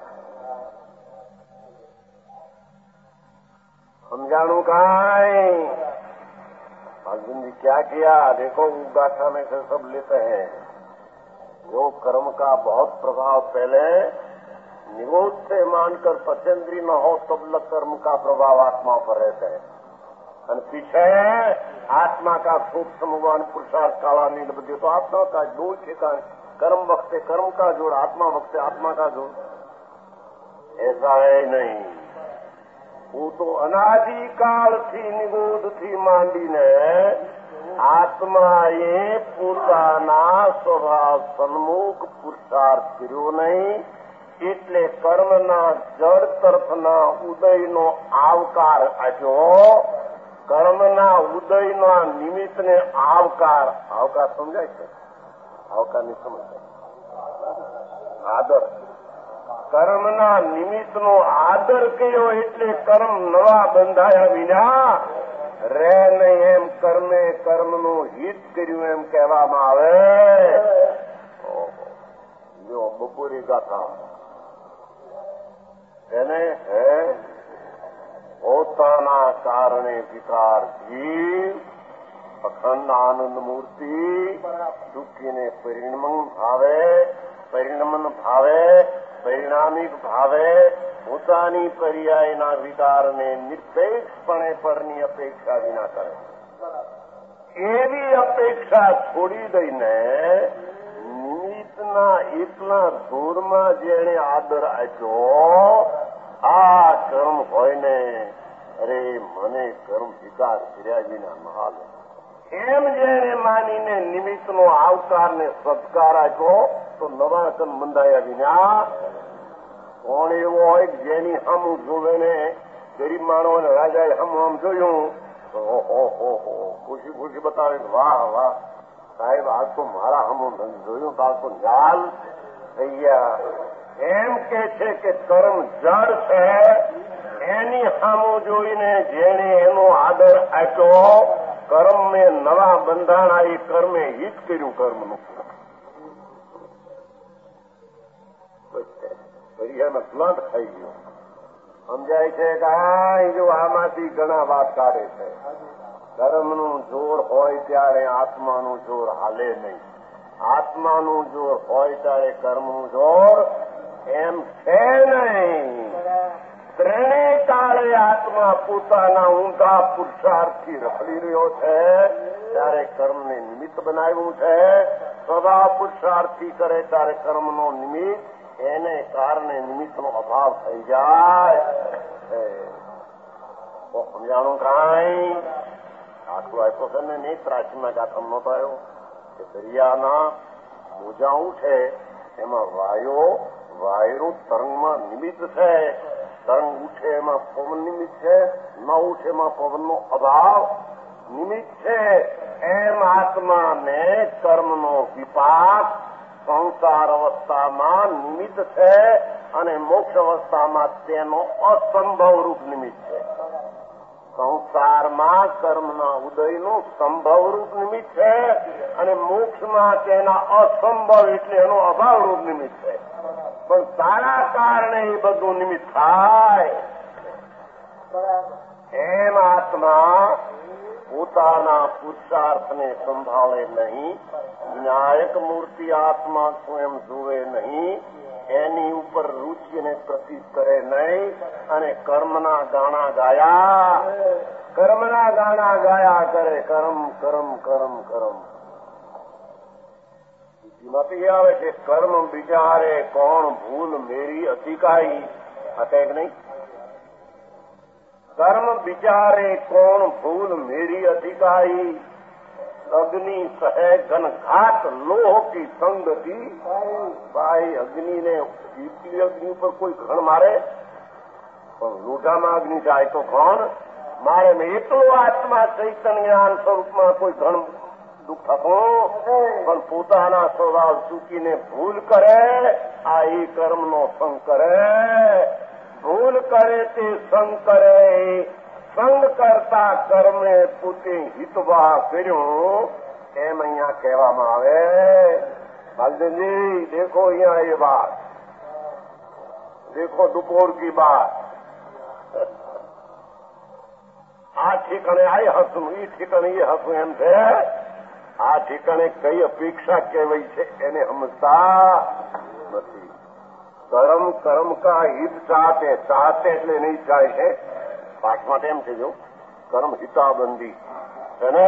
समझाणु काई अर्जुन जी क्या किया? देखो गाथा में से सब लेते हैं. जो कर्म का बहुत प्रभाव पहले निरोध से मानकर पचेंद्री न हो तब लग कर्म का प्रभाव आत्मा पर रहता है और पीछे आत्मा का सूक्ष्म पुरुषार्थ काला नील बदे तो आत्मा का दो ठिकान कर्म वक्ते कर्म का जोड़ आत्मा वक्ते आत्मा का जोड़ ऐसा है नहीं. वो तो अनादिकाल थी निगोद थी માંડીને આત્માએ પોતાના સ્વભાવ સન્મુખ પુરુષાર્થ કર્યો નહીં એટલે કર્મના જડ તરફના ઉદયનો આવકાર આપ્યો. કર્મના ઉદયના નિમિત્તને આવકાર સમજાય છે? આવકારની સમજાય આદર કર્મના નિમિત્તનો આદર કર્યો એટલે કર્મ નવા બંધાયા વિના રે નહીં એમ કર્મે કર્મનું હિત કર્યું એમ કહેવામાં આવે. જો બપોરે ગાથા એને હે પોતાના કારણે વિકાર જીવ અખંડ આનંદ મૂર્તિ દુઃખીને પરિણમન ભાવે પરિણામિક ભાવે પોતાની પર્યાયના વિકારને નિરપેક્ષપણે પરની અપેક્ષા વિના કરે. એવી અપેક્ષા છોડી દઈને નિમિત્તના એકલા જોરમાં જેણે આદર આપ્યો આ કર્મ હોય ને અરે મને કર્મ વિકાર કર્યા વિના મહાલ એમ જેણે માનીને નિમિત્તનો આવકારને સત્કાર આપ્યો તો નવા કર્મ બંધાયા વિના કોણ એવો હોય જેની હમ જોવે ને ગરીબ માણસો ને રાજાએ હમ જોયું તો ખુશી ખુશી બતાવે વાહ વાહ સાહેબ આ તો મારા હમ જોયું તો આ તો જાલ થઈ ગયા. એમ કે છે કે કર્મ જડ છે એની સામો જોઈને જેને એનો આદર આપ્યો કર્મે નવા બંધાણા એ કર્મે હિત કર્યું કર્મનું પર્યાયમાં પ્લાન્ટ થઈ ગયો. સમજાય છે કે જો આમાંથી ઘણા વાત કાઢે છે. કર્મનું જોર હોય ત્યારે આત્માનું જોર હાલે નહીં. આત્માનું જોર હોય ત્યારે કર્મનું જોર એમ છે નહીં. ત્રણેય કાળે આત્મા પોતાના ઊંધા પુરુષાર્થથી રખડી રહ્યો છે ત્યારે કર્મને નિમિત્ત બનાવ્યું છે. સદા પુરુષાર્થથી કરે ત્યારે કર્મનો નિમિત્ત એને કારણે નિમિત્તનો અભાવ થઈ જાય. સમજાણું કાંઈ આટલું આપ્યો છે ને નહીં પ્રાચીનમાં ગાથમ નતો આવ્યો કે દરિયાના મોજા ઉઠે એમાં વાયુનું તરંગમાં નિમિત્ત છે. તરંગ ઉઠે એમાં પવન નિમિત્ત છે, ન ઉઠે એમાં પવનનો અભાવ નિમિત્ત છે. એમ આત્માને કર્મનો વિપાક સંસાર અવસ્થામાં નિમિત્ત છે અને મોક્ષ અવસ્થામાં તેનો અસંભવ રૂપ નિમિત્ત છે. સંસારમાં કર્મના ઉદયનું સંભવ રૂપ નિમિત્ત છે અને મોક્ષમાં તેના અસંભવ એટલે એનો અભાવ રૂપ નિમિત્ત છે. પણ તારા કારણે એ બધું નિમિત્ત થાય. એમ આત્મા પોતાના પુરુષાર્થને સંભાળે નહીં. વિનાયક મૂર્તિ આત્મા સ્વયં જોવે નહીં. એની ઉપર રુચિને પ્રતીત કરે નહીં અને કર્મના ગાણા ગાયા કરે. કર્મ કર્મ કર્મ કર્મ મતી આવે છે કર્મ બિચારે કોણ ભૂલ મેરી અતિકાઈ હશે કે નહીં? કર્મ બિચારે કોણ ભૂલ મેરી અતિકાઈ અગ્નિ સહે ઘન ઘાટ લોહ કી સંગતિ. ભાઈ અગ્નિને એટલી અગ્નિ ઉપર કોઈ ઘણ મારે પણ લોઢામાં અગ્નિ જાય તો ઘણ મારે ને એટલો આત્મા ચૈતન્ય જ્ઞાન સ્વરૂપમાં કોઈ ઘણ દુઃખ થતું પણ પોતાના સ્વભાવ ચૂકીને ભૂલ કરે આ એ કર્મનો સંગ કરે. ભૂલ કરે તે સંગ કરે. સંગ કરતા કર્મે પોતે હિતવા કર્યું એમ અહીંયા કહેવામાં આવે. બાલજી દેખો અહીંયા એ બાત, દેખો દુપોર કી બાત. આ ઠીકણે આ હસું, એ ઠીકણે એ હસું એમ છે. આ ઠીકણે કઈ અપેક્ષા કહેવાય છે એને સમજતા નથી. કર્મ કર્મ કા હિત ચાહતે, ચાહતે એટલે નહીં ચાહે છે. પાઠ માટે એમ છે જો કર્મ હિતાબંધી છે ને,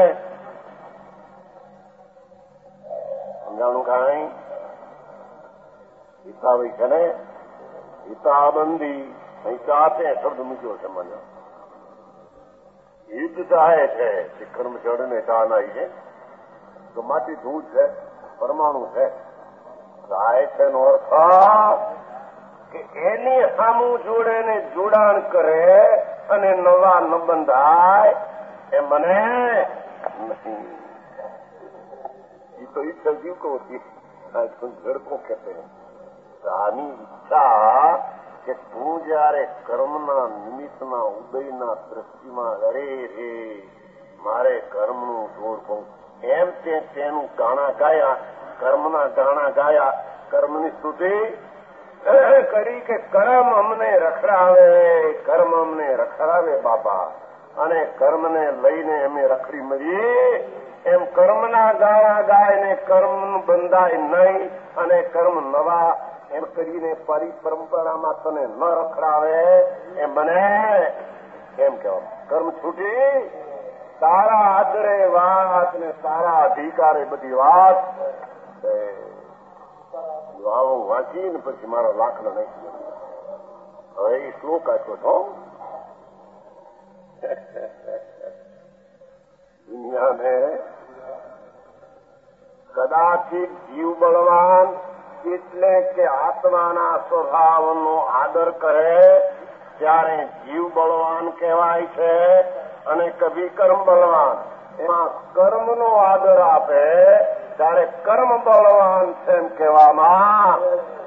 સમજાણું કાંઈ હિતાવી છે ને, હિતાબંધી અહીં ચાહતે શબ્દ મૂક્યો છે. મને હિત ચાહે છે કે કર્મ જડને ચાહનાઈ છે. તો માટી ધૂળ છે, પરમાણુ છે. ચાહે છે નો અર્થ કે એની સામું જોડે ને જોડાણ કરે અને નવા ન બંધાય એ મને नहीं. ये तो इच्छा जीव को होती है, जड़ को कहते हैं. આની ઈચ્છા કે તું જયારે કર્મના નિમિત્તના ઉદયના દ્રષ્ટિમાં અરે રે મારે કર્મનું જોર કહું એમ તેનું ગાણા ગાયા, કર્મના ગાણા ગાયા, કર્મની સ્તુતિ કરી કે કર્મ અમને રખડાવે, કર્મ અમને રખડાવે બાપા, અને કર્મને લઈને અમે રખડી મરીએ. એમ કર્મના ગાળા ગાય ને કર્મ બંધાય નહીં અને કર્મ નવા એમ કરીને પરંપરામાં તને ન રખડાવે એમ બને એમ કહેવાય. કર્મ છૂટી તારા આદરે વાત ને તારા અધિકારે બધી વાત. આવું વાંચીને પછી મારા લાખનો નહીં. હવે એ શ્લોક આપ્યો છો. દુનિયાને કદાચિત જીવ બળવાન એટલે કે આત્માના સ્વભાવનો આદર કરે ત્યારે જીવ બળવાન કહેવાય છે, અને કભી કર્મ બળવાન એમાં કર્મનો આદર આપે ત્યારે કર્મ બળવાન છે એમ કહેવામાં.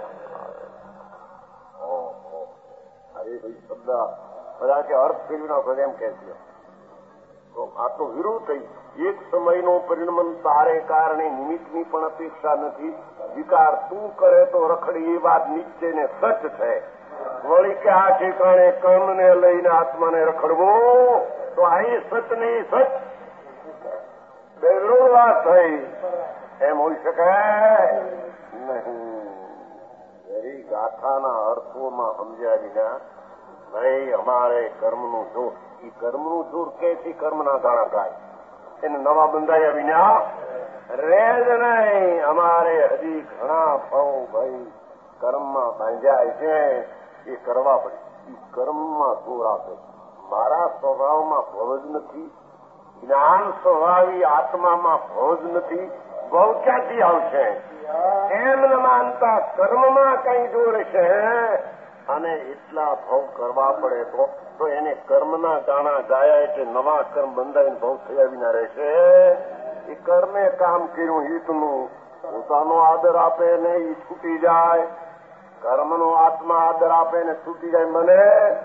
અરે ભાઈ શબ્દ બધા કે અર્થ ફેરવી નાખો એમ કહે છે. તો આ તો વિરુદ્ધ થઈ. એક સમયનો પરિણમન તારે કારણે નિમિત્તની પણ અપેક્ષા નથી. વિકાર તું કરે તો રખડી એ વાત નિશ્ચય ને સચ છે. વળી કે આ ઠેકાણે કર્મને લઈને આત્માને રખડવું તો અહીં સચ નહીં સચ બે વિરોધ વાત થઈ એમ હોઈ શકે નહીં. એવી ગાથાના અર્થોમાં સમજ્યા વિના ભાઈ અમારે કર્મનું જોર, એ કર્મનું જોર કે છે કર્મના ગાણા ગાય એને નવા બંધાયા વિના રે જ નહીં. અમારે હજી ઘણા ભાવ ભાઈ કર્મમાં બાંધ્યા છે એ કરવા પડે. એ કર્મમાં જોર આપે. મારા સ્વભાવમાં ભવ જ નથી, જ્ઞાન સ્વભાવી આત્મામાં ભવ જ નથી. ભવ ક્યાંથી આવશે એમ ન માનતા કર્મમાં કઈ જોર છે અને એટલા ભવ કરવા પડે તો એને કર્મના ગાણા ગાયા એટલે નવા કર્મ બંધાઈને ભવ થયા વિના રહેશે. એ કર્મે કામ કર્યું હિતનું, પોતાનો આદર આપે ને એ છૂટી જાય. કર્મનો આત્મા આદર આપે ને છૂટી જાય. મને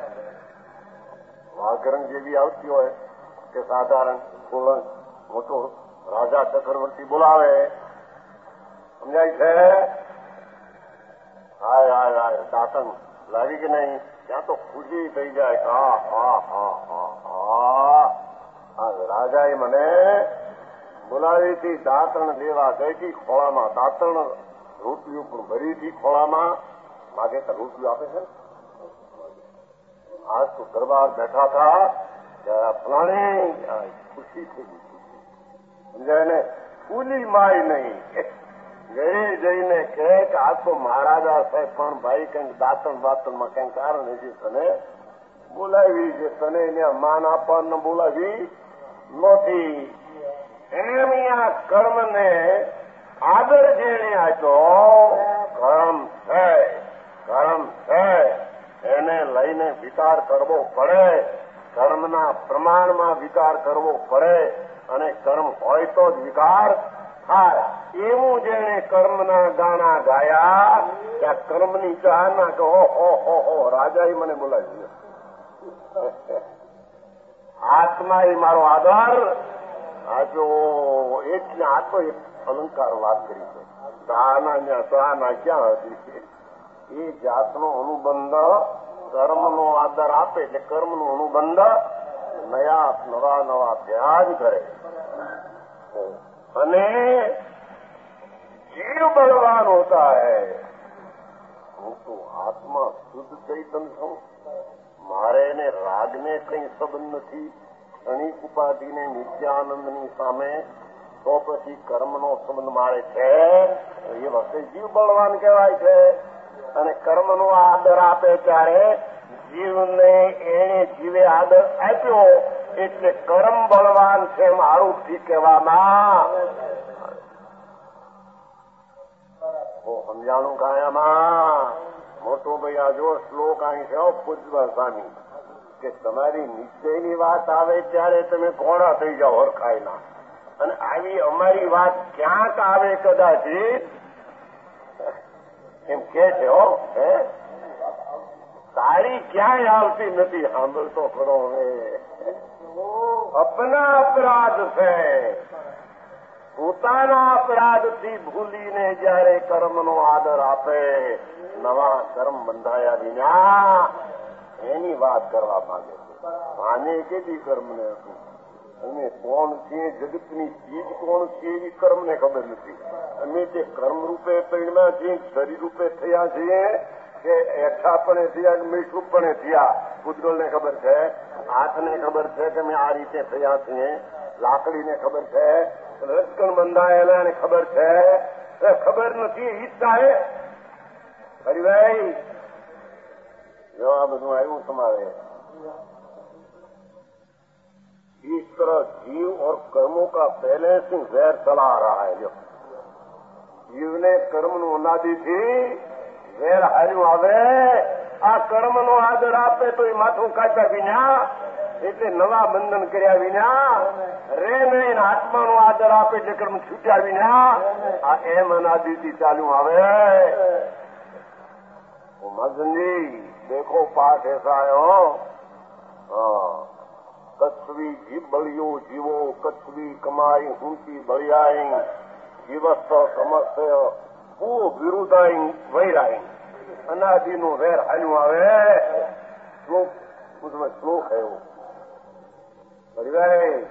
વાઘરણ જેવી આવતી હોય કે સાધારણ મોટો રાજા ચક્રવર્તી બોલાવે, સમજાય છે? હાય હાય હાય દાતન લાવી કે નહીં, ત્યાં તો ખુશી થઈ જાય. હા હા હા હા હા રાજાએ મને બોલાવી હતી, દાંતણ લેવા ગઈ હતી ખોળામાં. દાંતણ રોટલીઓ પણ ભરી હતી ખોળામાં. માગે તો રોટલીઓ આપે છે. આજ તો દરબાર બેઠા હતા ફલાણી ખુશી થઈ ગઈ. સમજાય ને? ફૂલી માય નહીં. ઘરે જઈને કે આ તો મહારાજા સાહેબ પણ ભાઈ કંઈક દાંતણ બાતણમાં કંઈક કારણ છે તને બોલાવી છે, તને એને માન આપવાને બોલાવી નહોતી. એમ અહીંયા કર્મને આદર જેને આપ્યો, કર્મ છે એને લઈને વિચાર કરવો પડે. કર્મ કર્મના પ્રમાણમાં વિકાર કરવો પડે અને કર્મ હોય તો જ વિકાર થાય. એવું જેણે કર્મના ગાણા ગાયા ત્યાં કર્મની ચાહના કે ઓહો રાજાએ મને બોલાવી આત્મા એ મારો આધાર. આ જો એટલે આ તો એક અલંકાર વાત કરી છે. સહાના ક્યાં હતી? એ જાતનો અનુબંધ કર્મનો આદર આપે એટલે કર્મનો અનુબંધ નવા ધ્યાન કરે. અને જીવ બળવાન હોતા હૈ. હું તો આત્મા શુદ્ધ ચૈતન્ય છું. મારે એને રાગને કઈ સંબંધ નથી. ક્ષણિક ઉપાધિને નિત્યાનંદની સામે તો પછી કર્મનો સંબંધ મારે છે. એ વખતે જીવ બળવાન કહેવાય છે. અને કર્મનો આદર આપે ત્યારે જીવને એને જીવે આદર આપ્યો એટલે કર્મ બળવાન છે મારું થી કહેવામાં. સમજાણું કાયામાં મોટો ભાઈ આ જો શ્લોક અહીં છે પૂજવા સ્વામી કે તમારી નિશ્ચયની વાત આવે ત્યારે તમે ઘોડા થઈ જાઓ હરખાયના. અને આવી અમારી વાત ક્યાંક આવે કદાચ એમ કે છે હે તારી ક્યાંય આવતી નથી. સાંભળતો ખરો હવે અપના અપરાધ છે. પોતાના અપરાધથી ભૂલીને જયારે કર્મનો આદર આપે નવા કર્મ બંધાયા વિના એની વાત કરવા માંગે છે. આને કેટલી કર્મને હતું. અમે કોણ છીએ, જગતની ચીજ કોણ છે એવી કર્મને ખબર નથી. અમે તે કર્મ રૂપે પરિણ્યા છીએ, શરીર રૂપે થયા છીએ કે એઠાપણે થયા કે મીઠુપણે થયા. ભૂતગલને ખબર છે, હાથને ખબર છે કે અમે આ રીતે થયા છીએ. લાકડીને ખબર છે, રજકણ બંધાયેલા ને ખબર છે. ખબર નથી ઈચ્છા હે હરિભાઈ. જો આ બધું આવ્યું તમારે. इस तरह जीव और कर्मों का पहले से वैर चला आ रहा है. जो जीव ने कर्म નું અનાદિથી વેર હાર્યું આવે. આ કર્મ નો આદર આપે તો એ માથું કાઢ્યા વિના એટલે નવા બંધન કર્યા વિના રે નહીં. આત્માનો આદર આપે એટલે કર્મ છૂટ્યા વિના આ એમ અનાદિથી ચાલ્યું આવે. મજનજી देखो पाठ ऐसा है कच्छवी जीव बलियो जीवो कच्छवी कमाई ऊंची बलियाई जीवस्थ कमस्य वो विरुद्धाई वैराई. अनादिनो वेर हाल्યું આવે. श्लोक उसमें श्लोक है वो बलियाई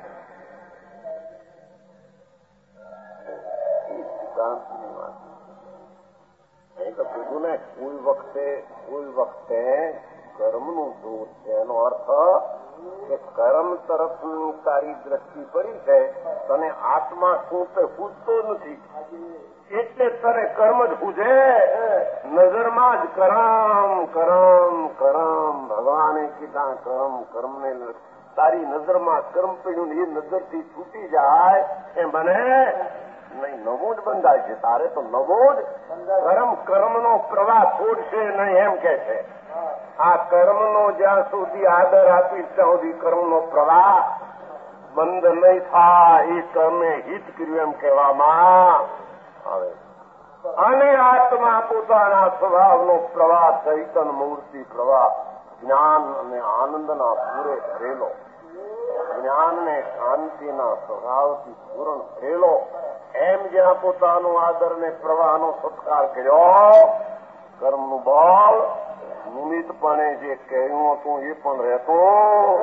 સિદ્ધાંતની વાત. નહીં તો કીધું ને કોઈ વખતે કર્મનું દોષ છે. એનો અર્થ કે કર્મ તરફની તારી દ્રષ્ટિ પડી છે. તને આત્મા શું તે પૂછતો નથી એટલે તને કર્મ જ પૂછે. નજરમાં જ કરમ કરમ કરમ. ભગવાને કીધા કર્મને તારી નજરમાં કર્મ પડ્યું ને એ નજરથી છૂટી જાય એમ બને નહીં. નવો જ બંધાય છે. તારે તો નવો જ કર્મનો પ્રવાહ છોડશે નહીં એમ કે છે. આ કર્મનો જ્યાં સુધી આદર આપી ત્યાં સુધી કર્મનો પ્રવાહ બંધ નહીં થાય. એ કર્મે હિત કર્યું એમ કહેવામાં આવે. અને આત્મા પોતાના સ્વભાવનો પ્રવાહ ચૈતન મૂર્તિ પ્રવાહ જ્ઞાન અને આનંદના પૂરે ભરેલો, જ્ઞાન ને શાંતિના સ્વભાવથી પૂર્ણ ભરેલો એમ જ્યાં પોતાનો આદર ને પ્રવાહનો સત્કાર કર્યો કર્મનું બળ નિમિત્તપણે જે કહ્યું હતું એ પણ રહેતું.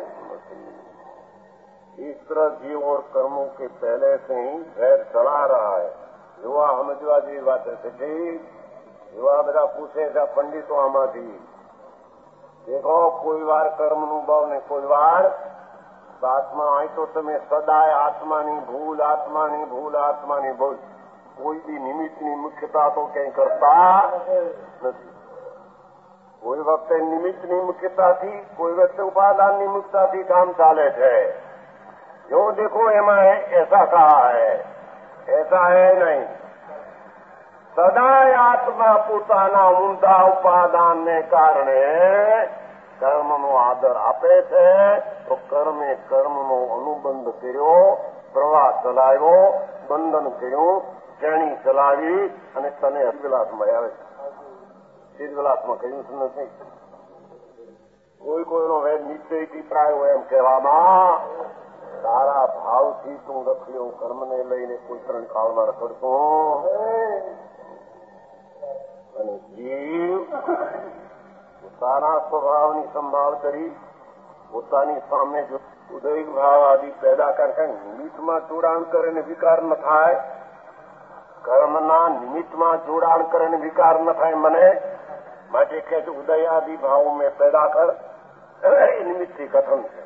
इस तरह जीव और कर्मों के पहले से ही वैर चला रहा है. युवा समझवा જેવી વાત છે. યુવા બધા પૂછે છે પંડિતો આમાંથી દેખો કોઈ વાર કર્મનું બળ ને કોઈ વાર આત્મા. અહીં તો તમે સદાય આત્માની ભૂલ આત્માની ભૂલ આત્માની ભૂલ. કોઈ બી નિમિત્તની મુખ્યતા તો કઈ કરતા નથી. કોઈ વખતે નિમિત્તની મુખ્યતાથી કોઈ વખતે ઉપાદાનની મુખ્યતાથી કામ ચાલે છે. जो देखो एमा ऐसा कहा है ऐसा है नहीं. સદાય આત્મા પોતાના ઊંધા ઉપાદાનને કારણે કર્મનો આદર આપે છે તો કર્મે કર્મનો અનુબંધ કર્યો, પ્રવાહ ચલાવ્યો, બંધન કર્યું, શ્રેણી ચલાવી અને તને વિલાસમાં આવે છે. ચિદ વિલાસમાં કહ્યું છે નથી. કોઈ કોઈનો વેદ નિશ્ચયથી પ્રાય હોય એમ કહેવામાં તારા ભાવથી તું રખડ્યો કર્મને લઈને કોઈ ત્રણ કાળમાં રખડતો અને જીવ પોતાના સ્વભાવની સંભાળ કરી પોતાની સામે જો ઉદય ભાવ આદિ પેદા કરે નિમિત્તમાં જોડાણ કરે ને વિકાર ન થાય, કર્મના નિમિત્તમાં જોડાણ કરે ને વિકાર ન થાય મને માટે કે ઉદય આદि ભાવ મેં પેદા કર निमित्त कथन है.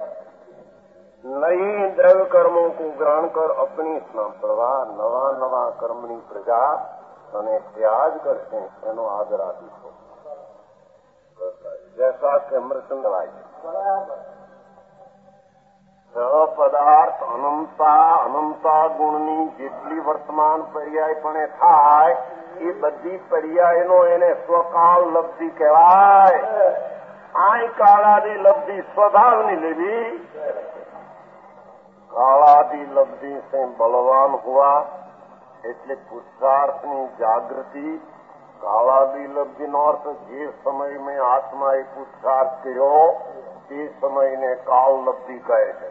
नई द्रव्य कर्मों को ग्रहण कर अपनी स्नान प्रवाह नवा नवा कर्मनी प्रजा અને ત્યાગ કરશે એનો આદર આપીશું. જૈસા કે અમૃતચંદ પદાર્થ અનંતા ગુણની જેટલી વર્તમાન પર્યાયપણે થાય એ બધી પર્યાયનો એને સ્વકાળ લબ્ધિ કહેવાય. આ કાળાદી લબ્ધિ સ્વભાવની લેવી. કાળાદી લબ્ધિ સે બલવાન હુआ એટલે પુરુષાર્થની જાગૃતિ. કાળાદી લબ્ધિનો અર્થ જે સમય મેં આત્માએ પુરુષાર્થ કર્યો તે સમયને કાળ લબ્ધિ કહે છે.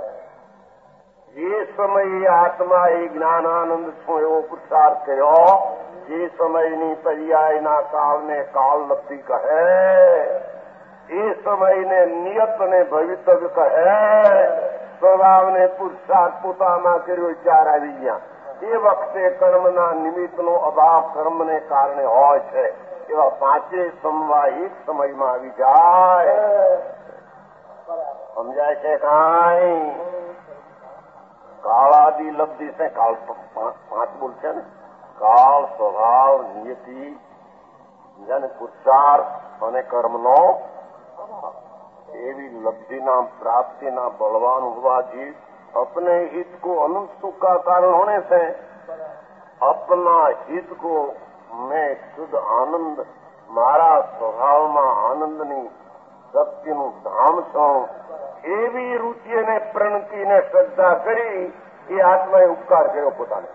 જે સમયે આત્માએ જ્ઞાનાનંદ છું એવો પુરુષાર્થ કર્યો જે સમયની પર્યાયના કાળને કાળ લબ્ધિ કહે. એ સમયને નિયત અને ભવિતવ્ય કહે. સ્વભાવને પુરુષાર્થ પોતામાં કર્યો ચાર આવી ગયા. એ વખતે કર્મના નિમિત્તનો અભાવ કર્મને કારણે હોય છે. એવા પાંચે સમવા એક સમયમાં આવી જાય. સમજાય છે કાંઈ? કાળાદી લબ્ધિ છે. કાળ પાંચ બોલ છે ને. કાળ, સ્વભાવ, નિયતિ, પુરુષાર્થ અને કર્મનો એવી लब्धिना प्राप्तिना बलवान हुआ जीव अपने हित को अनंत सुख का कारण होने से अपना हित को मैं शुद्ध आनंद मारा स्वभावમાં આનંદની શક્તિનું ધામ છું એવી રૂચિ અને પ્રણતિને શ્રદ્ધા કરી એ આત્માએ ઉપકાર કર્યો પોતાને.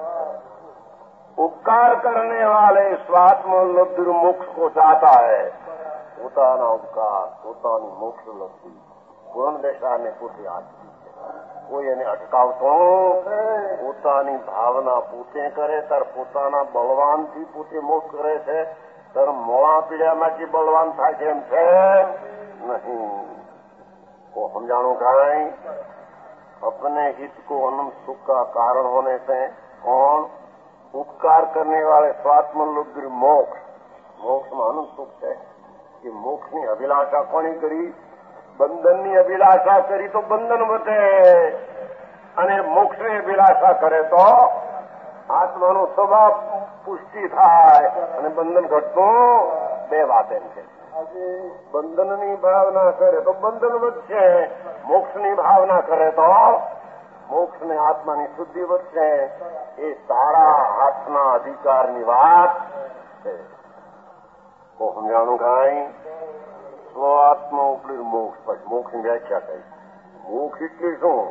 उपकार करने वाले स्वात्म लब्धि मोक्ष को चाहता है. પોતાના ઉપકાર પોતાની મોક્ષ લબ્ધિ પૂર્ણ દશાને પોતે આપી છે. કોઈ એને અટકાવતો પોતાની ભાવના પોતે કરે ત્યારે પોતાના બળવાનથી પોતે મોક્ષ કરે છે. ત્યારે મોળા પીડ્યામાંથી બળવાન થાય છે એમ છે નહીં. को समझानो काई अपने हित को अनंत सुख का कारण होने से कौन उपकार करने वाले स्वात्म लुद्र मोक्ष. मोक्ष में अनंत सुख है. ये मोक्ष ની અભિલાષા કોની કરી? બંધનની અભિલાષા કરી તો બંધન વધે અને મોક્ષની અભિલાષા કરે તો આત્માનો સ્વભાવ પુષ્ટિ થાય અને બંધન ઘટતું. બે વાત એમ છે. બંધનની ભાવના કરે તો બંધન વધશે. મોક્ષની ભાવના કરે તો મોક્ષને આત્માની શુદ્ધિ વધશે. એ તારા હાથના અધિકારની વાત છે. તો સમજાણું કાંઈ? સ્વ આત્મા ઉપરી મોક્ષ. પછી મોક્ષની વ્યાખ્યા કરી. મોક્ષ એટલે શું?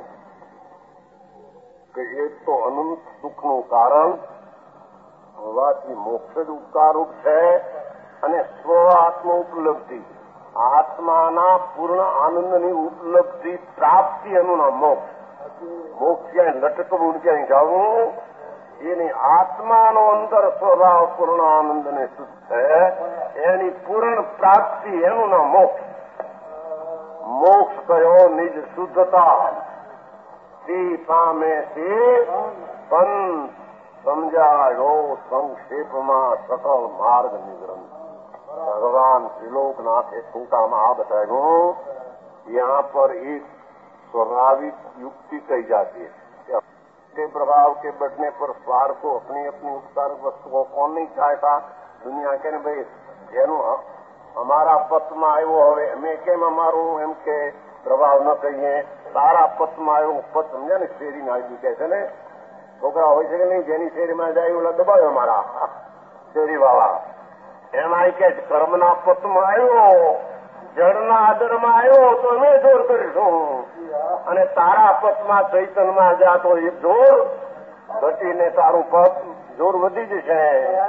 કે એક તો અનંત સુખનું કારણ હોવાથી મોક્ષ જ ઉપકારરૂપ છે અને સ્વ આત્મ ઉપલબ્ધિ આત્માના પૂર્ણ આનંદની ઉપલબ્ધિ પ્રાપ્તિ એનું નામ મોક્ષ. મોક્ષ ક્યાંય લટકવું ક્યાંય જવું એની આત્માનો અંતર સ્વભાવ પૂર્ણ આનંદને શુદ્ધ છે એની પૂર્ણ પ્રાપ્તિ એનું નામ મોક્ષ. મોક્ષ કયો નિજ શુદ્ધતા તે પામે તે પણ સમજાયો સંક્ષેપમાં સકલ માર્ગ નિગ્રંથ. भगवान त्रिलोकनाथ एक टूटा में आ बताएगा. यहाँ पर एक स्वाभाविक युक्ति कही जाती है के प्रभाव के बढ़ने पर स्वार को अपनी अपनी उपकार वस्तु को कौन नहीं चाहता. दुनिया के ने भाई જેનું અમારા પથમાં આવ્યો હવે અમે કેમ અમારું એમ કે પ્રભાવ ન કહીએ. તારા પથમાં આવ્યો પથ સમજે ને શેરીમાં આવી કહે છે ને છોકરા હોય છે કે નહીં જેની શેરીમાં જાય ઓલા દબાવ્યો અમારા શેરીવાળા એમ આઈ કે કર્મના પથમાં આવ્યો જળના આદરમાં આવ્યો તો અમે જોર કરીશું, અને તારા પથમાં ચૈતનમાં જા તો એ જોર ઘટીને તારું પથ જોર વધી જશે.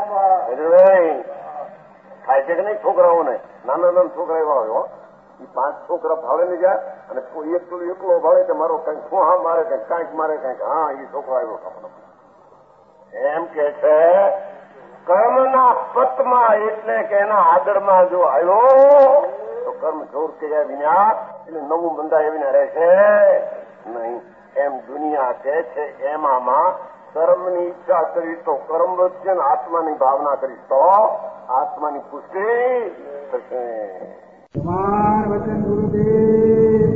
થાય છે કે નહીં? છોકરાઓને નાના નાના છોકરા એવા હોય, એ 5 છોકરા ભાળે ને જાય અને એકલો ભાળે કે મારો કંઈક ફોહા મારે કંઈક કાંઈક મારે કંઈક, હા એ છોકરો આવ્યો આપણો એમ કે છે. કર્મના પથમાં એટલે કે એના આદરમાં જો આવ્યો તો કર્મ જોર કર્યા વિના એટલે નવું બંધાય વિના રહેશે નહીં. એમ દુનિયા કે છે એમાં કર્મની ઈચ્છા કરીશ તો કર્મ વધશે ને આત્માની ભાવના કરીશ તો આત્માની પુષ્ટિ થશે. વચન ગુરુદેવ